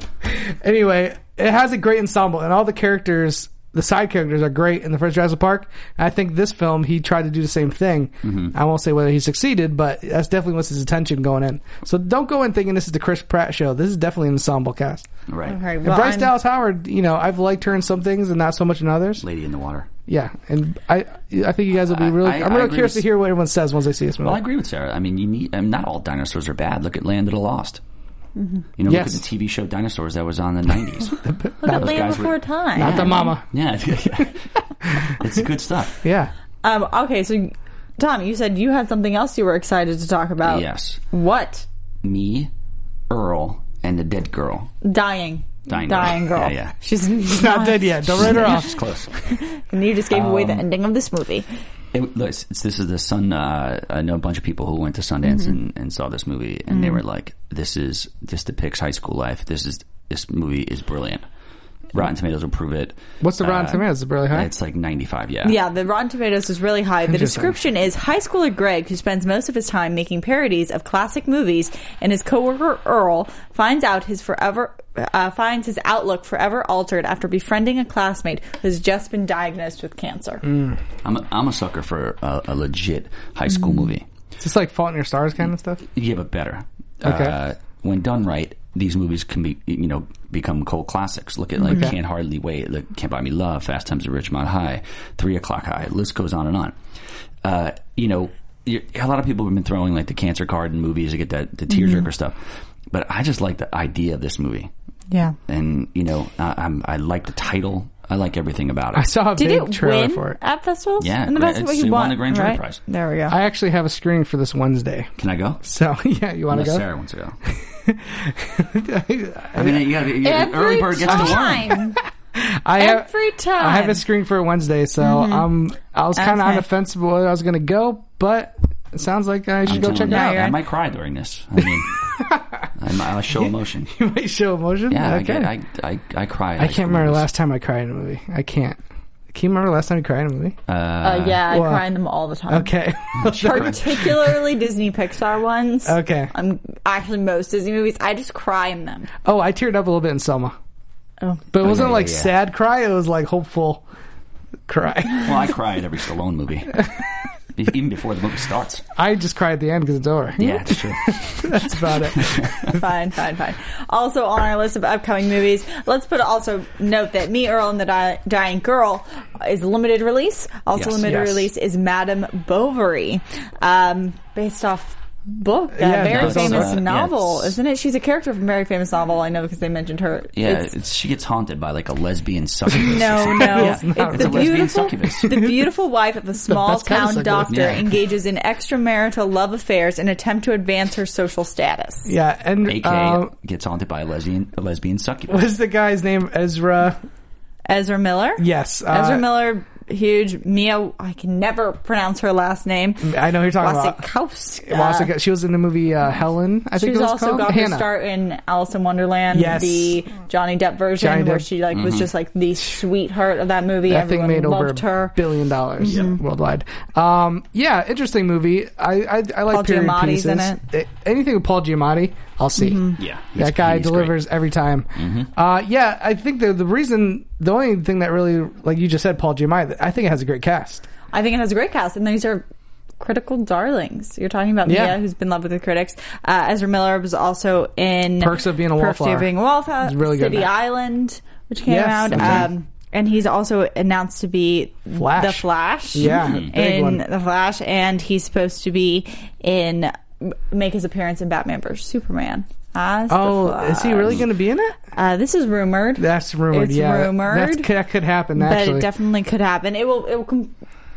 Anyway, it has a great ensemble, and all the characters, the side characters, are great in the first Jurassic Park. And I think this film, he tried to do the same thing. Mm-hmm. I won't say whether he succeeded, but that's definitely what's his attention going in. So don't go in thinking this is the Chris Pratt show. This is definitely an ensemble cast. Right. Okay, And well, Bryce I'm- Dallas Howard, you know, I've liked her in some things and not so much in others. Lady in the Water. Yeah, and I, I think you guys will be I- really. I- I'm I really agree curious with- to hear what everyone says once they see this movie. Well, I agree with Sarah. I mean, you need. I mean, not all dinosaurs are bad. Look at Land of the Lost. Mm-hmm. You know, Yes. look at the T V show Dinosaurs that was on the nineties. Look at Those Land guys Before were- Time. Not the mama. Yeah, it's good stuff. Yeah. Um, okay, so Tom, you said you had something else you were excited to talk about. Yes, What? me, Earl, and the dead girl. Dying. Dying Dying girl. girl. Yeah, yeah. She's She's not dead yet. Don't write her off. She's close. And you just gave away Um, the ending of this movie. It, look, it's, it's, this is the Sun. Uh, I know a bunch of people who went to Sundance Mm-hmm. and, and saw this movie, and they were like, "This is this depicts high school life. This is this movie is brilliant." Rotten Tomatoes will prove it. What's the Rotten Uh, Tomatoes? Is it really high? It's like ninety-five. Yeah. Yeah, the Rotten Tomatoes is really high. The Interesting. description is high schooler Greg, who spends most of his time making parodies of classic movies, and his coworker Earl finds out his forever uh, finds his outlook forever altered after befriending a classmate who has just been diagnosed with cancer. Mm. I'm a, I'm a sucker for a, a legit high school movie. Is this like Fault in Your Stars kind of stuff? Yeah, but better. Okay. Uh, when done right, these movies can be, you know, become cult classics. Look at like Okay. Can't Hardly Wait, look, Can't Buy Me Love, Fast Times at Ridgemont High, Three O'clock High. The list goes on and on. Uh, you know, you, a lot of people have been throwing like the cancer card in movies to get that the tearjerker Mm-hmm. stuff, but I just like the idea of this movie, Yeah. and you know, I, I'm, I like the title. I like everything about it. I saw a Did big it trailer win for it. at festivals? Yeah, in the gra- festival it's- he it won won the Grand Jury right? Prize. There we go. I actually have a screening for this Wednesday. Can I go? So, yeah, you want to Unless go? Sarah wants to go. I mean, you gotta, you, Every early bird gets the worm. time. I have, Every time. I have a screening for Wednesday, so um, I was kind of on Okay. the fence about whether I was going to go, but it sounds like I should I'm go telling check it you, out. you're I in. might cry during this. I mean, I'm, I'll show emotion. You might show emotion? Yeah, I, okay. get, I, I, I cry. I can't remember the last time I cried in a movie. I can't. Can you remember last time you cried in a movie? Uh, Uh, yeah, I well, cry in them all the time. Okay. Particularly Disney Pixar ones. Okay. I'm actually most Disney movies. I just cry in them. Oh, I teared up a little bit in Selma. Oh, But it wasn't yeah, like yeah, yeah. sad cry. It was like hopeful cry. Well, I cry at every Stallone movie, Be- even before the movie starts. I just cry at the end because it's over. Yeah, that's true. That's about it. fine, fine, fine. Also on our list of upcoming movies, let's put also note that Me, Earl, and the Di- Dying Girl is limited release. Also Yes. limited Yes. release is Madame Bovary, um, based off book, a Yeah, very no, it's also- famous uh, yeah, novel, it's- isn't it? She's a character from a very famous novel. I know because they mentioned her. Yeah, It's- it's, she gets haunted by like a lesbian succubus. No, no. It's It's, not the a lesbian beautiful, succubus. the beautiful wife of a small best kind of town succubus. doctor Yeah. engages in extramarital love affairs in an attempt to advance her social status. Yeah, and A K uh, gets haunted by a lesbian, a lesbian succubus. what's the guy's name? Ezra. Ezra Miller? Yes. Uh, Ezra Miller, huge. Mia, I can never pronounce her last name. I know who you're talking about. Wasikowska. Wasika- She was in the movie uh, Helen, I think She's it was also called. got her Hannah. start in Alice in Wonderland, Yes. the Johnny Depp version, Johnny where Depp. she like was just like the sweetheart of that movie. That thing Everyone made over loved a her. billion dollars worldwide. Um, yeah, interesting movie. I I, I like Paul period Giamatti's pieces. in it. Eh, Anything with Paul Giamatti, I'll see. Yeah, he's- That guy he's delivers great. every time. Uh, yeah, I think the the reason, the only thing that really, like you just said, Paul Giamatti, I think it has a great cast. I think it has a great cast, and these are critical darlings. You're talking about Yeah. Mia, who's been loved with the critics. Uh, Ezra Miller was also in Perks of Being a Perks of Wallflower. Being a Wallflower, He's really good City in that. Island, which came Yes, out. okay. Um, and he's also announced to be Flash. the Flash. Yeah, big in one. the Flash, and he's supposed to be in make his appearance in Batman versus Superman. As the Oh, Flash. is he really going to be in it? Uh, this is rumored. That's rumored. It's yeah, rumored. That's, that could happen. but Actually, it definitely could happen. It will. It will. Com-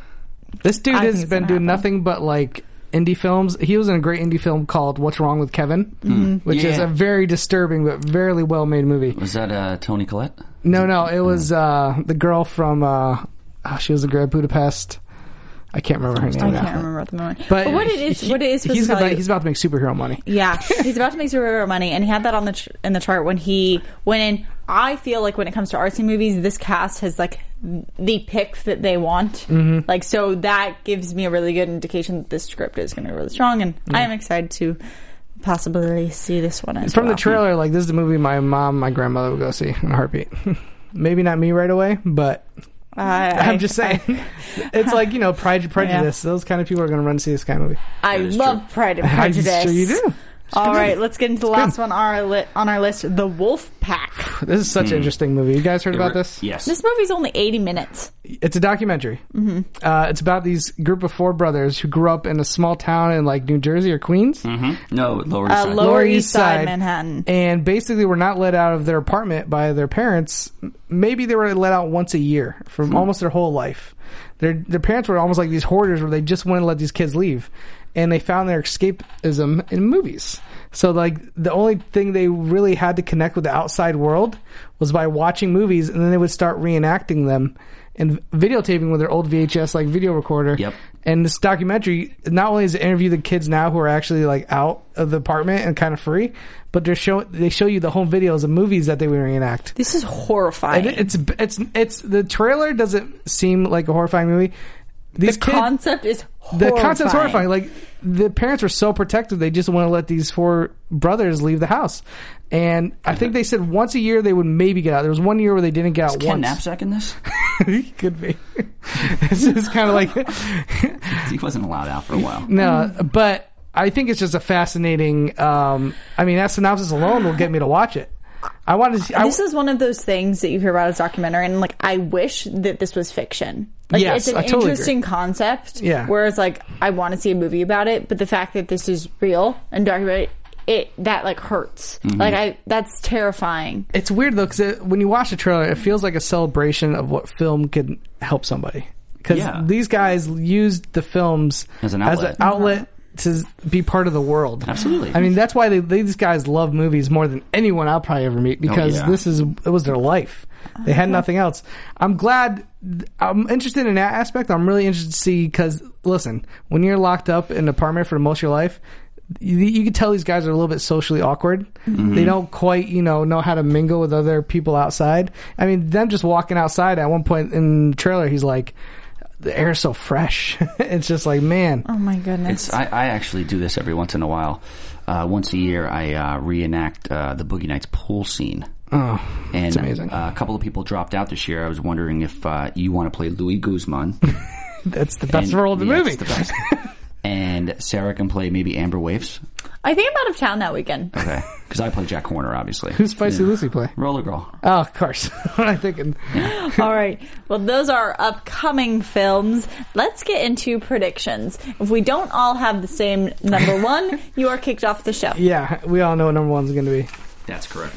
this dude I think has it's been gonna doing happen. nothing but like indie films. He was in a great indie film called "What's Wrong with Kevin," which is Yeah. a very disturbing but very well made movie. Was that uh, Toni Collette? No, no, it was uh, the girl from. Uh, oh, she was the girl at Budapest. I can't remember her name I now. can't remember at the moment. But, But, what it is, he- what it is supposed he's to tell about, you, he's about to make superhero money. yeah, he's about to make superhero money, and he had that on the ch- in the chart when he went in. I feel like when it comes to artsy movies, this cast has like the pick that they want. Mm-hmm. Like, so that gives me a really good indication that this script is going to be really strong, and I am excited to possibly see this one as From well. the trailer, like this is the movie my mom, my grandmother would go see in a heartbeat. Maybe not me right away, but I, I'm just saying. It's like, you know, Pride and Prejudice. Those kind of people are going to run to see this kind of movie. I, I is love true. Pride and I'm Prejudice. sure you do. All right, let's get into the last good. one on our, li- on our list, The Wolf Pack. This is such an interesting movie. You guys heard about this? Yes. This movie's only eighty minutes. It's a documentary. Mm-hmm. Uh, it's about these group of four brothers who grew up in a small town in like New Jersey or Queens. Mm-hmm. No, Lower East Uh, Side. Lower Lower East East Side, Side. Manhattan. And basically were not let out of their apartment by their parents. Maybe they were let out once a year from almost their whole life. Their their parents were almost like these hoarders where they just wouldn't let these kids leave. And they found their escapism in movies. So like the only thing they really had to connect with the outside world was by watching movies, and then they would start reenacting them and videotaping with their old V H S like video recorder. Yep. And this documentary not only does it interview the kids now who are actually like out of the apartment and kind of free, but they show they show you the home videos of movies that they would reenact. This is horrifying. And it's it's it's the trailer doesn't seem like a horrifying movie. These the kids, concept is the horrifying. concept's horrifying. Like the parents were so protective, they just want to let these four brothers leave the house. And I think they said once a year they would maybe get out. There was one year where they didn't get out Ken once. Knapsack in this? Could be. This is kind of like He wasn't allowed out for a while. no, but I think it's just a fascinating. Um, I mean, that synopsis alone will get me to watch it. I want to see. I, This is one of those things that you hear about as documentary, and like I wish that this was fiction. Like Yes, it's an I totally interesting agree. concept. Yeah. Whereas like I want to see a movie about it, but the fact that this is real and documentary, it that like hurts. Mm-hmm. Like I that's terrifying. It's weird though, because when you watch the trailer, it feels like a celebration of what film could help somebody. Because Yeah. these guys used the films As an outlet. outlet to be part of the world. Absolutely. I mean, that's why they, these guys love movies more than anyone I'll probably ever meet, because yeah. this is it was their life. They had nothing else. I'm glad. I'm interested in that aspect. I'm really interested to see, because listen, when you're locked up in an apartment for most of your life, you, you can tell these guys are a little bit socially awkward. Mm-hmm. They don't quite, you know, know how to mingle with other people outside. I mean, them just walking outside at one point in the trailer, he's like, the air's so fresh. It's just like, man. Oh my goodness. It's, I, I actually do this every once in a while. Uh, once a year, I uh, reenact uh, the Boogie Nights pool scene. Oh, and it's amazing. Uh, a couple of people dropped out this year. I was wondering if uh, you want to play Louis Guzman. That's the best and, role of the yeah, movie. It's the best. And Sarah can play maybe Amber Waves. I think I'm out of town that weekend. Okay. Because I play Jack Horner, obviously. Who's Spicy Yeah. Lucy play? Roller Girl. Oh, of course. What am I thinking? All right. Well, those are upcoming films. Let's get into predictions. If we don't all have the same number one, you are kicked off the show. Yeah, we all know what number one's going to be. That's correct.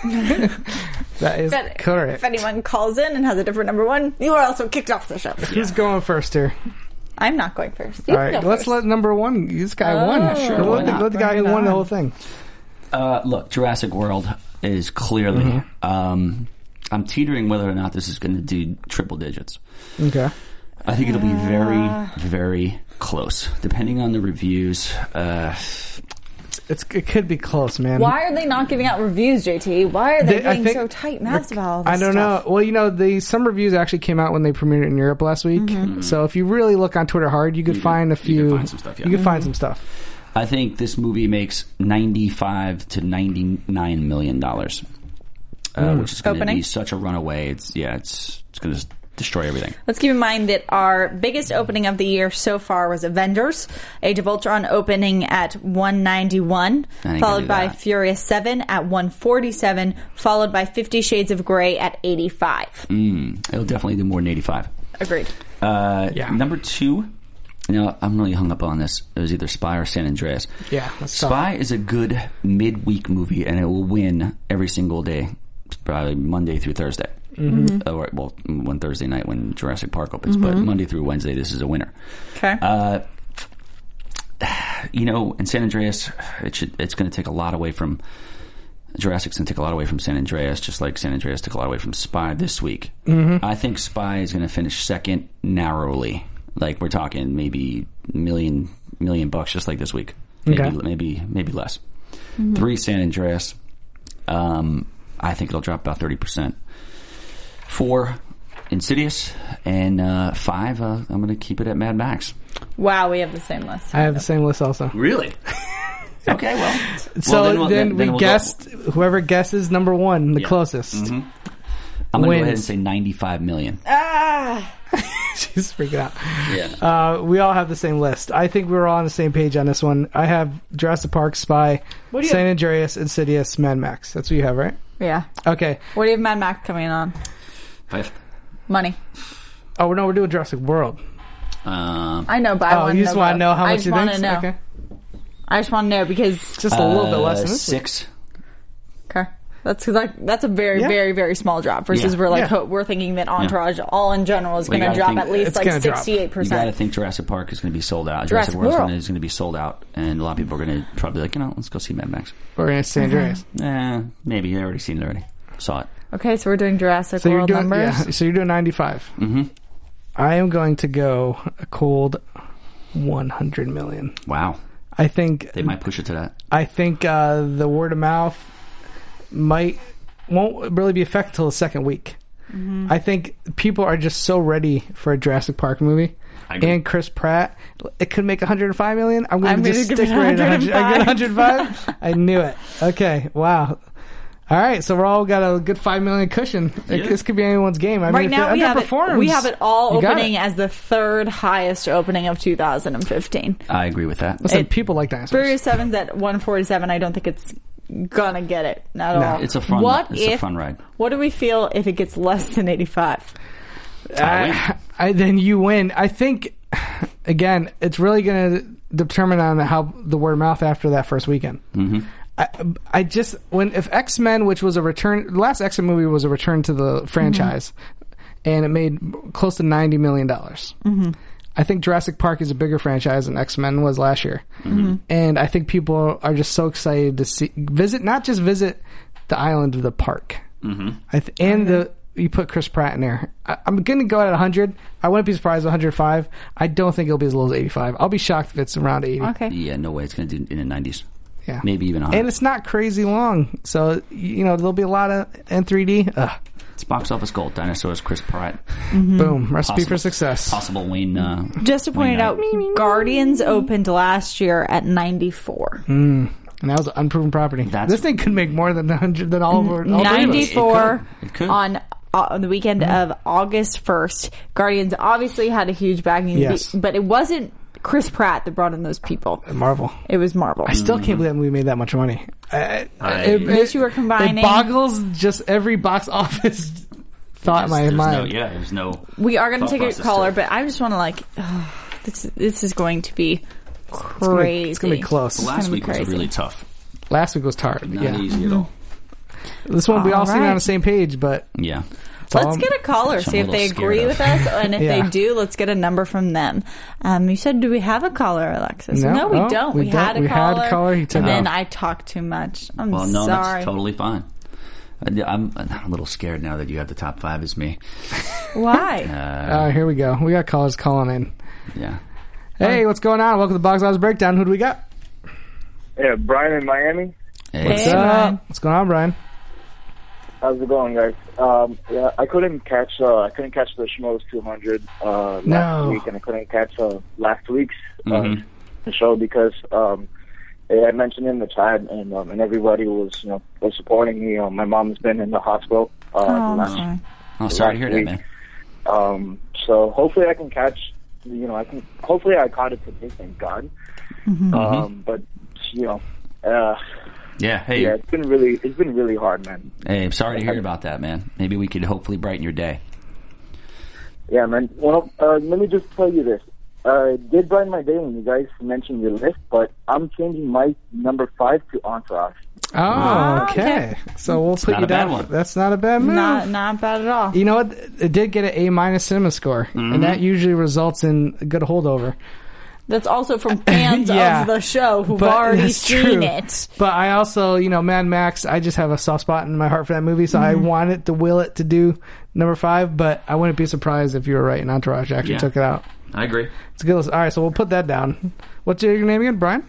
That is But correct. if anyone calls in and has a different number one, you are also kicked off the show. Who's going first here? I'm not going first. You All can right, go let's first. let number one. This guy Oh, won. sure, let, why the, not? let the guy who Bring it won the on. whole thing. Uh, look, Jurassic World is clearly... Mm-hmm. Um, I'm teetering whether or not this is going to do triple digits. Okay. I think it'll be very, very close. Depending on the reviews, uh, It's, it could be close, man. Why are they not giving out reviews, J T? Why are they, They- I being think- so tight-mouthed about all this I don't stuff? know. Well, you know, the some reviews actually came out when they premiered in Europe last week. Mm-hmm. So if you really look on Twitter hard, you could You find a could- you few. could find some stuff, yeah. You could find Mm-hmm. some stuff. I think this movie makes ninety-five to ninety-nine million dollars, uh, Mm. which is going to Opening? be such a runaway. It's yeah, it's it's going to destroy everything. Let's keep in mind that our biggest opening of the year so far was Avengers. Age of Ultron opening at one ninety-one, I ain't gonna followed do by that. Furious seven at one forty-seven, followed by Fifty Shades of Grey at eighty-five. Mm, it'll definitely do more than eighty-five. Agreed. Uh, Yeah. Number two. You know, I'm really hung up on this. It was either Spy or San Andreas. Yeah, that's tough. Spy is a good midweek movie, and it will win every single day, probably Monday through Thursday. Mm-hmm. Or, well, one Thursday night when Jurassic Park opens, but Monday through Wednesday, this is a winner. Okay. Uh, you know, in San Andreas, it should, it's going to take a lot away from Jurassic's going to take a lot away from San Andreas, just like San Andreas took a lot away from Spy this week. Mm-hmm. I think Spy is going to finish second narrowly. Like we're talking maybe million million bucks, just like this week. Maybe Okay. maybe maybe less. Three San Andreas. Um, I think it'll drop about thirty percent. Four Insidious, and uh, five. Uh, I'm going to keep it at Mad Max. Wow, we have the same list. I have the same list also. Really? Okay, well. So well, then, we'll- then we we'll go- guessed whoever guesses number one, the Yeah. closest. I'm going to go ahead and wins. say ninety-five million. Ah! She's freaking out. Yeah. Uh, we all have the same list. I think we're all on the same page on this one. I have Jurassic Park, Spy, What do you San Andreas, Insidious, Mad Max. That's what you have, right? Yeah. Okay. What do you have Mad Max coming in on? Five. Money. Oh, no, we're doing Jurassic World. Um, I know, but I Oh, want you to just know. want to both. know how I much just you want think? to know. Okay. I just want to know because Just a little bit uh, less than this. six. okay, that's cause like that's a very Yeah. very very small drop versus Yeah. we're like Yeah. ho- we're thinking that Entourage all in general is Well, you going to gotta drop think- at least It's like gonna drop. sixty eight You got to percent. think Jurassic Park is going to be sold out. Jurassic Jurassic World World. is going to be sold out, and a lot of people are going to probably be like, you know, let's go see Mad Max. Or in San Andreas. Eh, maybe I already seen it already. Saw it. Okay, so we're doing Jurassic So you're World doing, numbers. yeah, so you're doing ninety-five. Mm-hmm. I am going to go a cold one hundred million. Wow. I think They might push it to that. I think uh, the word of mouth might won't really be effective till the second week. Mm-hmm. I think people are just so ready for a Jurassic Park movie. I agree. And Chris Pratt, it could make one hundred five million. I'm going I'm to gonna just give stick it right at one hundred. I get one hundred one five. I knew it. Okay, wow. All right, so we're all got a good five million cushion. Like, this could be anyone's game. I mean, Right if now it we have it. underperforms, We have it all you got opening it. as the third highest opening of two thousand fifteen. I agree with that. Listen, it- people like dinosaurs. Furious seven's at one forty-seven. I don't think it's gonna get it at No. all. It's a fun. What it's if? a fun ride. What do we feel if it gets less than eighty-five? I, I, then you win. I think, again, it's really going to determine on how the word of mouth after that first weekend. Mm-hmm. I, I just when if X-Men, which was a return, the last X-Men movie was a return to the franchise, and it made close to ninety million dollars. Mm-hmm. I think Jurassic Park is a bigger franchise than X-Men was last year, mm-hmm. and I think people are just so excited to see visit, not just visit the island of the park, Mm-hmm. I th- and the you put Chris Pratt in there. I, I'm going to go at one hundred. I wouldn't be surprised at one hundred five. I don't think it'll be as low as eighty-five. I'll be shocked if it's around eighty. Okay. Yeah, no way. It's going to do in the nineties. Yeah. Maybe even one hundred. And it's not crazy long. So, you know, there'll be a lot of in three D. Ugh. It's box office gold. Dinosaurs, Chris Pratt. Mm-hmm. Boom. Recipe Possible- for success. Possible Wayne. Uh, Just to point Wayne it out, Knight. Guardians opened last year at ninety-four. Mm. And that was an unproven property. That's- this thing could make more than one hundred than all of our all three of us. ninety-four It could. It could. on uh, on the weekend of August first. Guardians obviously had a huge backing, Yes. but it wasn't Chris Pratt that brought in those people. Marvel. It was Marvel. I still can't believe that movie made that much money. I, I- it, Wish you were combining- It boggles just every box office thought in my there's mind. No, yeah, there's no. We are going to thought take a process caller, to it. but I just want to like, oh, this this is going to be It's gonna, crazy. it's gonna be close. Last gonna be week was crazy. really tough. Last week was hard. Not Yeah. easy at all. This one we all All seem right. on the same page, but Yeah. it's all- Let's get a caller, I'm see a if they little agree scared with of. us, and if Yeah. they do, let's get a number from them. Um, you said, do we have a caller, Alexis? No, we no, don't. we We, don't. had a We had caller, a caller, he took and it then off. I talked too much. I'm Well, no, sorry. that's totally fine. I- I'm, I'm a little scared now that you have the top five as me. Why? Uh, here we go. We got callers calling in. Yeah. Hey, what's going on? Welcome to the Box Office Breakdown. Who do we got? Yeah, Brian in Miami. Hey, What's Hey, up? Brian. What's going on, Brian? How's it going, guys? Um, yeah, I couldn't catch. Uh, I couldn't catch the Schmoes two hundred uh, last No. week, and I couldn't catch uh, last week's uh, Mhm. show because um, I mentioned in the chat, and um, and everybody was you know was supporting me. Um, my mom's been in the hospital. Uh, Oh, I'm last, sorry. Oh, sorry to hear that, week. man. Um, so hopefully I can catch. You know, I can. Hopefully I caught it today. Thank God. Mm-hmm. Um, but you know. Uh, Yeah. Hey. yeah, it's been really, it's been really hard, man. Hey, I'm sorry to hear about that, man. Maybe we could hopefully brighten your day. Yeah, man. Well, uh, let me just tell you this. Uh, it did brighten my day when you guys mentioned your list, but I'm changing my number five to Entourage. Oh, okay. okay. So we'll put not you a bad down. one. That's not a bad move. Not not bad at all. You know what? It did get an A minus cinema score, Mm-hmm. and that usually results in a good holdover. That's also from fans Yeah. of the show who've But already that's seen true. it. But I also, you know, Mad Max, I just have a soft spot in my heart for that movie, so Mm-hmm. I wanted to will it to do number five, but I wouldn't be surprised if you were right and Entourage actually Yeah. took it out. I agree. It's a good list. All right, so we'll put that down. What's your name again, Brian?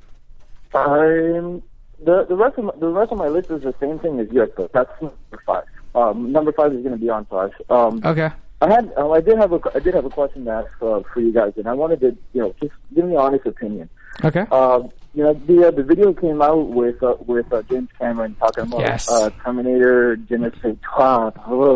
Um, the the rest of my, the rest of my list is the same thing as yours, but that's number five. Um, number five is going to be Entourage. Um, Okay. I had, uh, I did have a, I did have a question to ask uh, for you guys, and I wanted to, you know, just give me an honest opinion. Okay. Um, you know, the uh, the video came out with uh, with uh, James Cameron talking about Yes. uh, Terminator, Genesis, oh,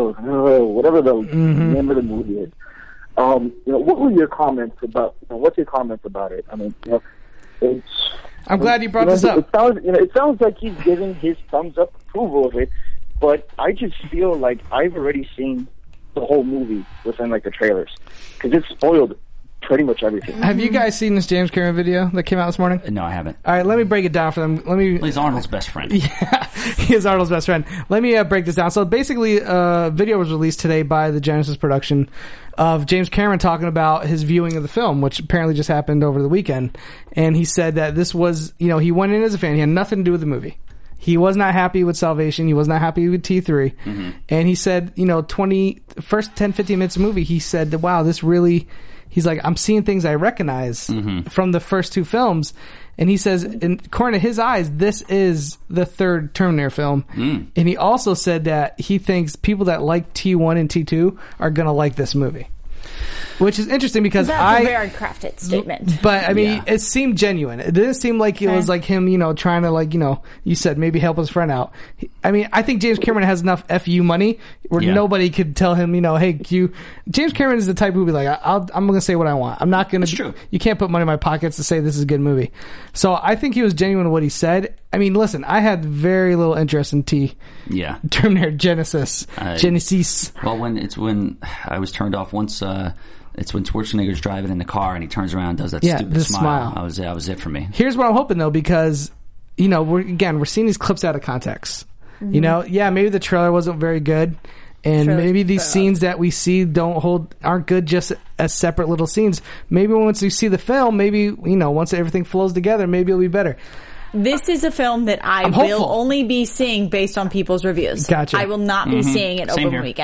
oh, whatever the Mm-hmm. name of the movie is. Um, you know, what were your comments about? You know, what's your comments about it? I mean, you know, it's. I'm glad you brought know, this up. It sounds, you know, it sounds like he's giving his thumbs up approval of it, but I just feel like I've already seen the whole movie within like the trailers because it's spoiled pretty much everything. Have you guys seen this James Cameron video that came out this morning? No, I haven't. All right, let me break it down for them. Let me. He's Arnold's best friend. Yeah, he is Arnold's best friend. Let me uh, break this down. So basically, a uh, video was released today by the Genesis production of James Cameron talking about his viewing of the film, which apparently just happened over the weekend. And he said that this was, you know, he went in as a fan. He had nothing to do with the movie. He was not happy with Salvation. He was not happy with T three. Mm-hmm. And he said, you know, twenty, first ten, fifteen minutes of the movie, he said, that, wow, this really, he's like, I'm seeing things I recognize Mm-hmm. from the first two films. And he says, in, according to his eyes, this is the third Terminator film. Mm. And he also said that he thinks people that like T one and T two are going to like this movie. Which is interesting because That's I... a very crafted statement. But I mean, Yeah. it seemed genuine. It didn't seem like it Okay. was like him, you know, trying to like, you know, you said maybe help his friend out. He- I mean, I think James Cameron has enough F U money where Yeah. nobody could tell him, you know, hey, you. James Cameron is the type who would be like, I'll, I'm going to say what I want. I'm not going to. That's true. You can't put money in my pockets to say this is a good movie. So I think he was genuine in what he said. I mean, listen, I had very little interest in T. Yeah. Terminator Genesis. I- Genesis. Well, when it's when I was turned off once. Uh, it's when Schwarzenegger's driving in the car and he turns around and does that Yeah, stupid the smile. smile. I was that was it for me. Here's what I'm hoping though, because you know, we're again we're seeing these clips out of context. You know, yeah, maybe the trailer wasn't very good, and Trailer's maybe these bad. scenes that we see don't hold aren't good just as separate little scenes. Maybe once you see the film, maybe you know once everything flows together, maybe it'll be better. This is a film that I I'm will hopeful. only be seeing based on people's reviews. Gotcha. I will not be seeing it Same over here. the weekend.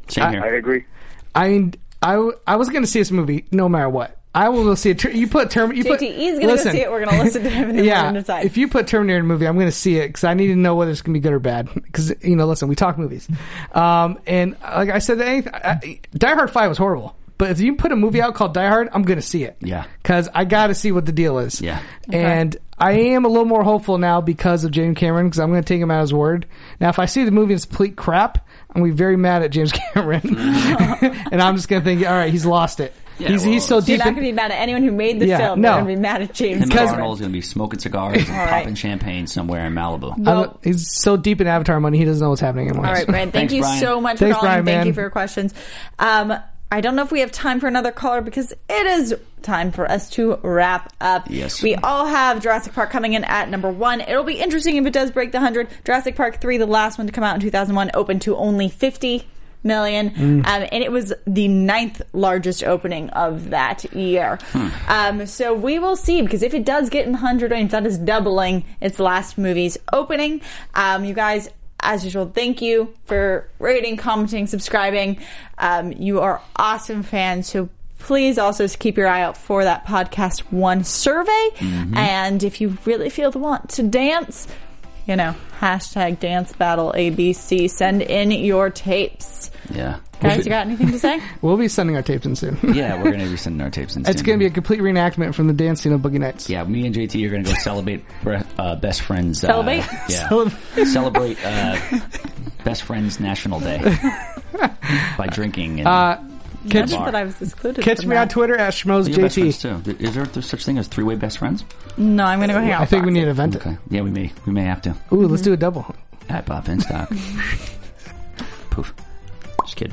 Same here. I agree. I mean, I, w- I was going to see this movie no matter what. I will go see it. You put term. You J put. T E's going to go listen, see it. We're going to listen to him and then yeah, we're going to decide. if you put Terminator in a movie, I'm going to see it because I need to know whether it's going to be good or bad. Because you know, listen, we talk movies, um, and like I said, anything, I, Die Hard five was horrible. But if you put a movie out called Die Hard, I'm going to see it. Yeah. Because I got to see what the deal is. Yeah. Okay. And I am a little more hopeful now because of James Cameron, because I'm going to take him at his word. Now, if I see the movie is complete crap, I'm going to be very mad at James Cameron. And I'm just going to think, all right, he's lost it. Yeah, he's, well, he's so You're deep not in, going to be mad at anyone who made the Yeah, film. no. You're going to be mad at James Him and Cameron. Arnold's going to be smoking cigars and All popping right. champagne somewhere in Malibu. Well, he's so deep in Avatar money, he doesn't know what's happening anymore. all right, Brian. Thank Thanks, you Brian. so much Thanks, for calling. Brian, Thank man. you for your questions. Um, I don't know if we have time for another caller because it is time for us to wrap up. Yes. We all have Jurassic Park coming in at number one. It'll be interesting if it does break the one hundred. Jurassic Park three, the last one to come out in two thousand one, opened to only fifty million. Mm. Um, and it was the ninth largest opening of that year. Hmm. Um, so we will see, because if it does get in the one hundred range, that is doubling its last movie's opening. Um, you guys, as usual, thank you for rating, commenting, subscribing. Um, you are awesome fans, so please also keep your eye out for that Podcast One survey. Mm-hmm. And if you really feel the want to dance, you know, hashtag dance battle A B C. Send in your tapes. Yeah. Guys, you got anything to say? We'll be sending our tapes in soon. Yeah, we're going to be sending our tapes in It's soon. going to be a complete reenactment from the dance scene of Boogie Nights. Yeah, me and J T are going to go celebrate uh, Best Friends. Uh, Celebrate? Yeah. Celebrate uh, Best Friends National Day by drinking. And Uh, catch, Notice that I was excluded. catch from me that. on Twitter at You're best SchmoesJT. friends too. Is there such thing as three-way best friends? No, I'm going to go hang out. I with think we Foxy. need to event it. Okay. Yeah, we may. We may have to. Ooh, let's do a double. At Pop Finstock. Poof. Just kidding.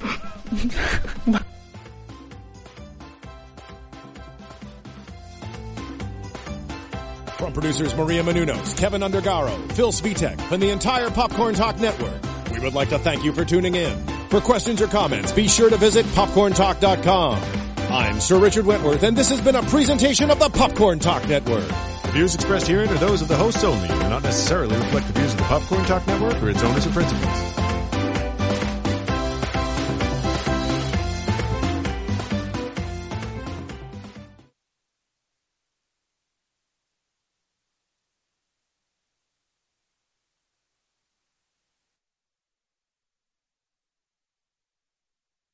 From producers Maria Menounos, Kevin Undergaro, Phil Svitek, and the entire Popcorn Talk Network, we would like to thank you for tuning in. For questions or comments, be sure to visit popcorn talk dot com. I'm Sir Richard Wentworth, and this has been a presentation of the Popcorn Talk Network. The views expressed herein are those of the hosts only and do not necessarily reflect the views of the Popcorn Talk Network or its owners or principals.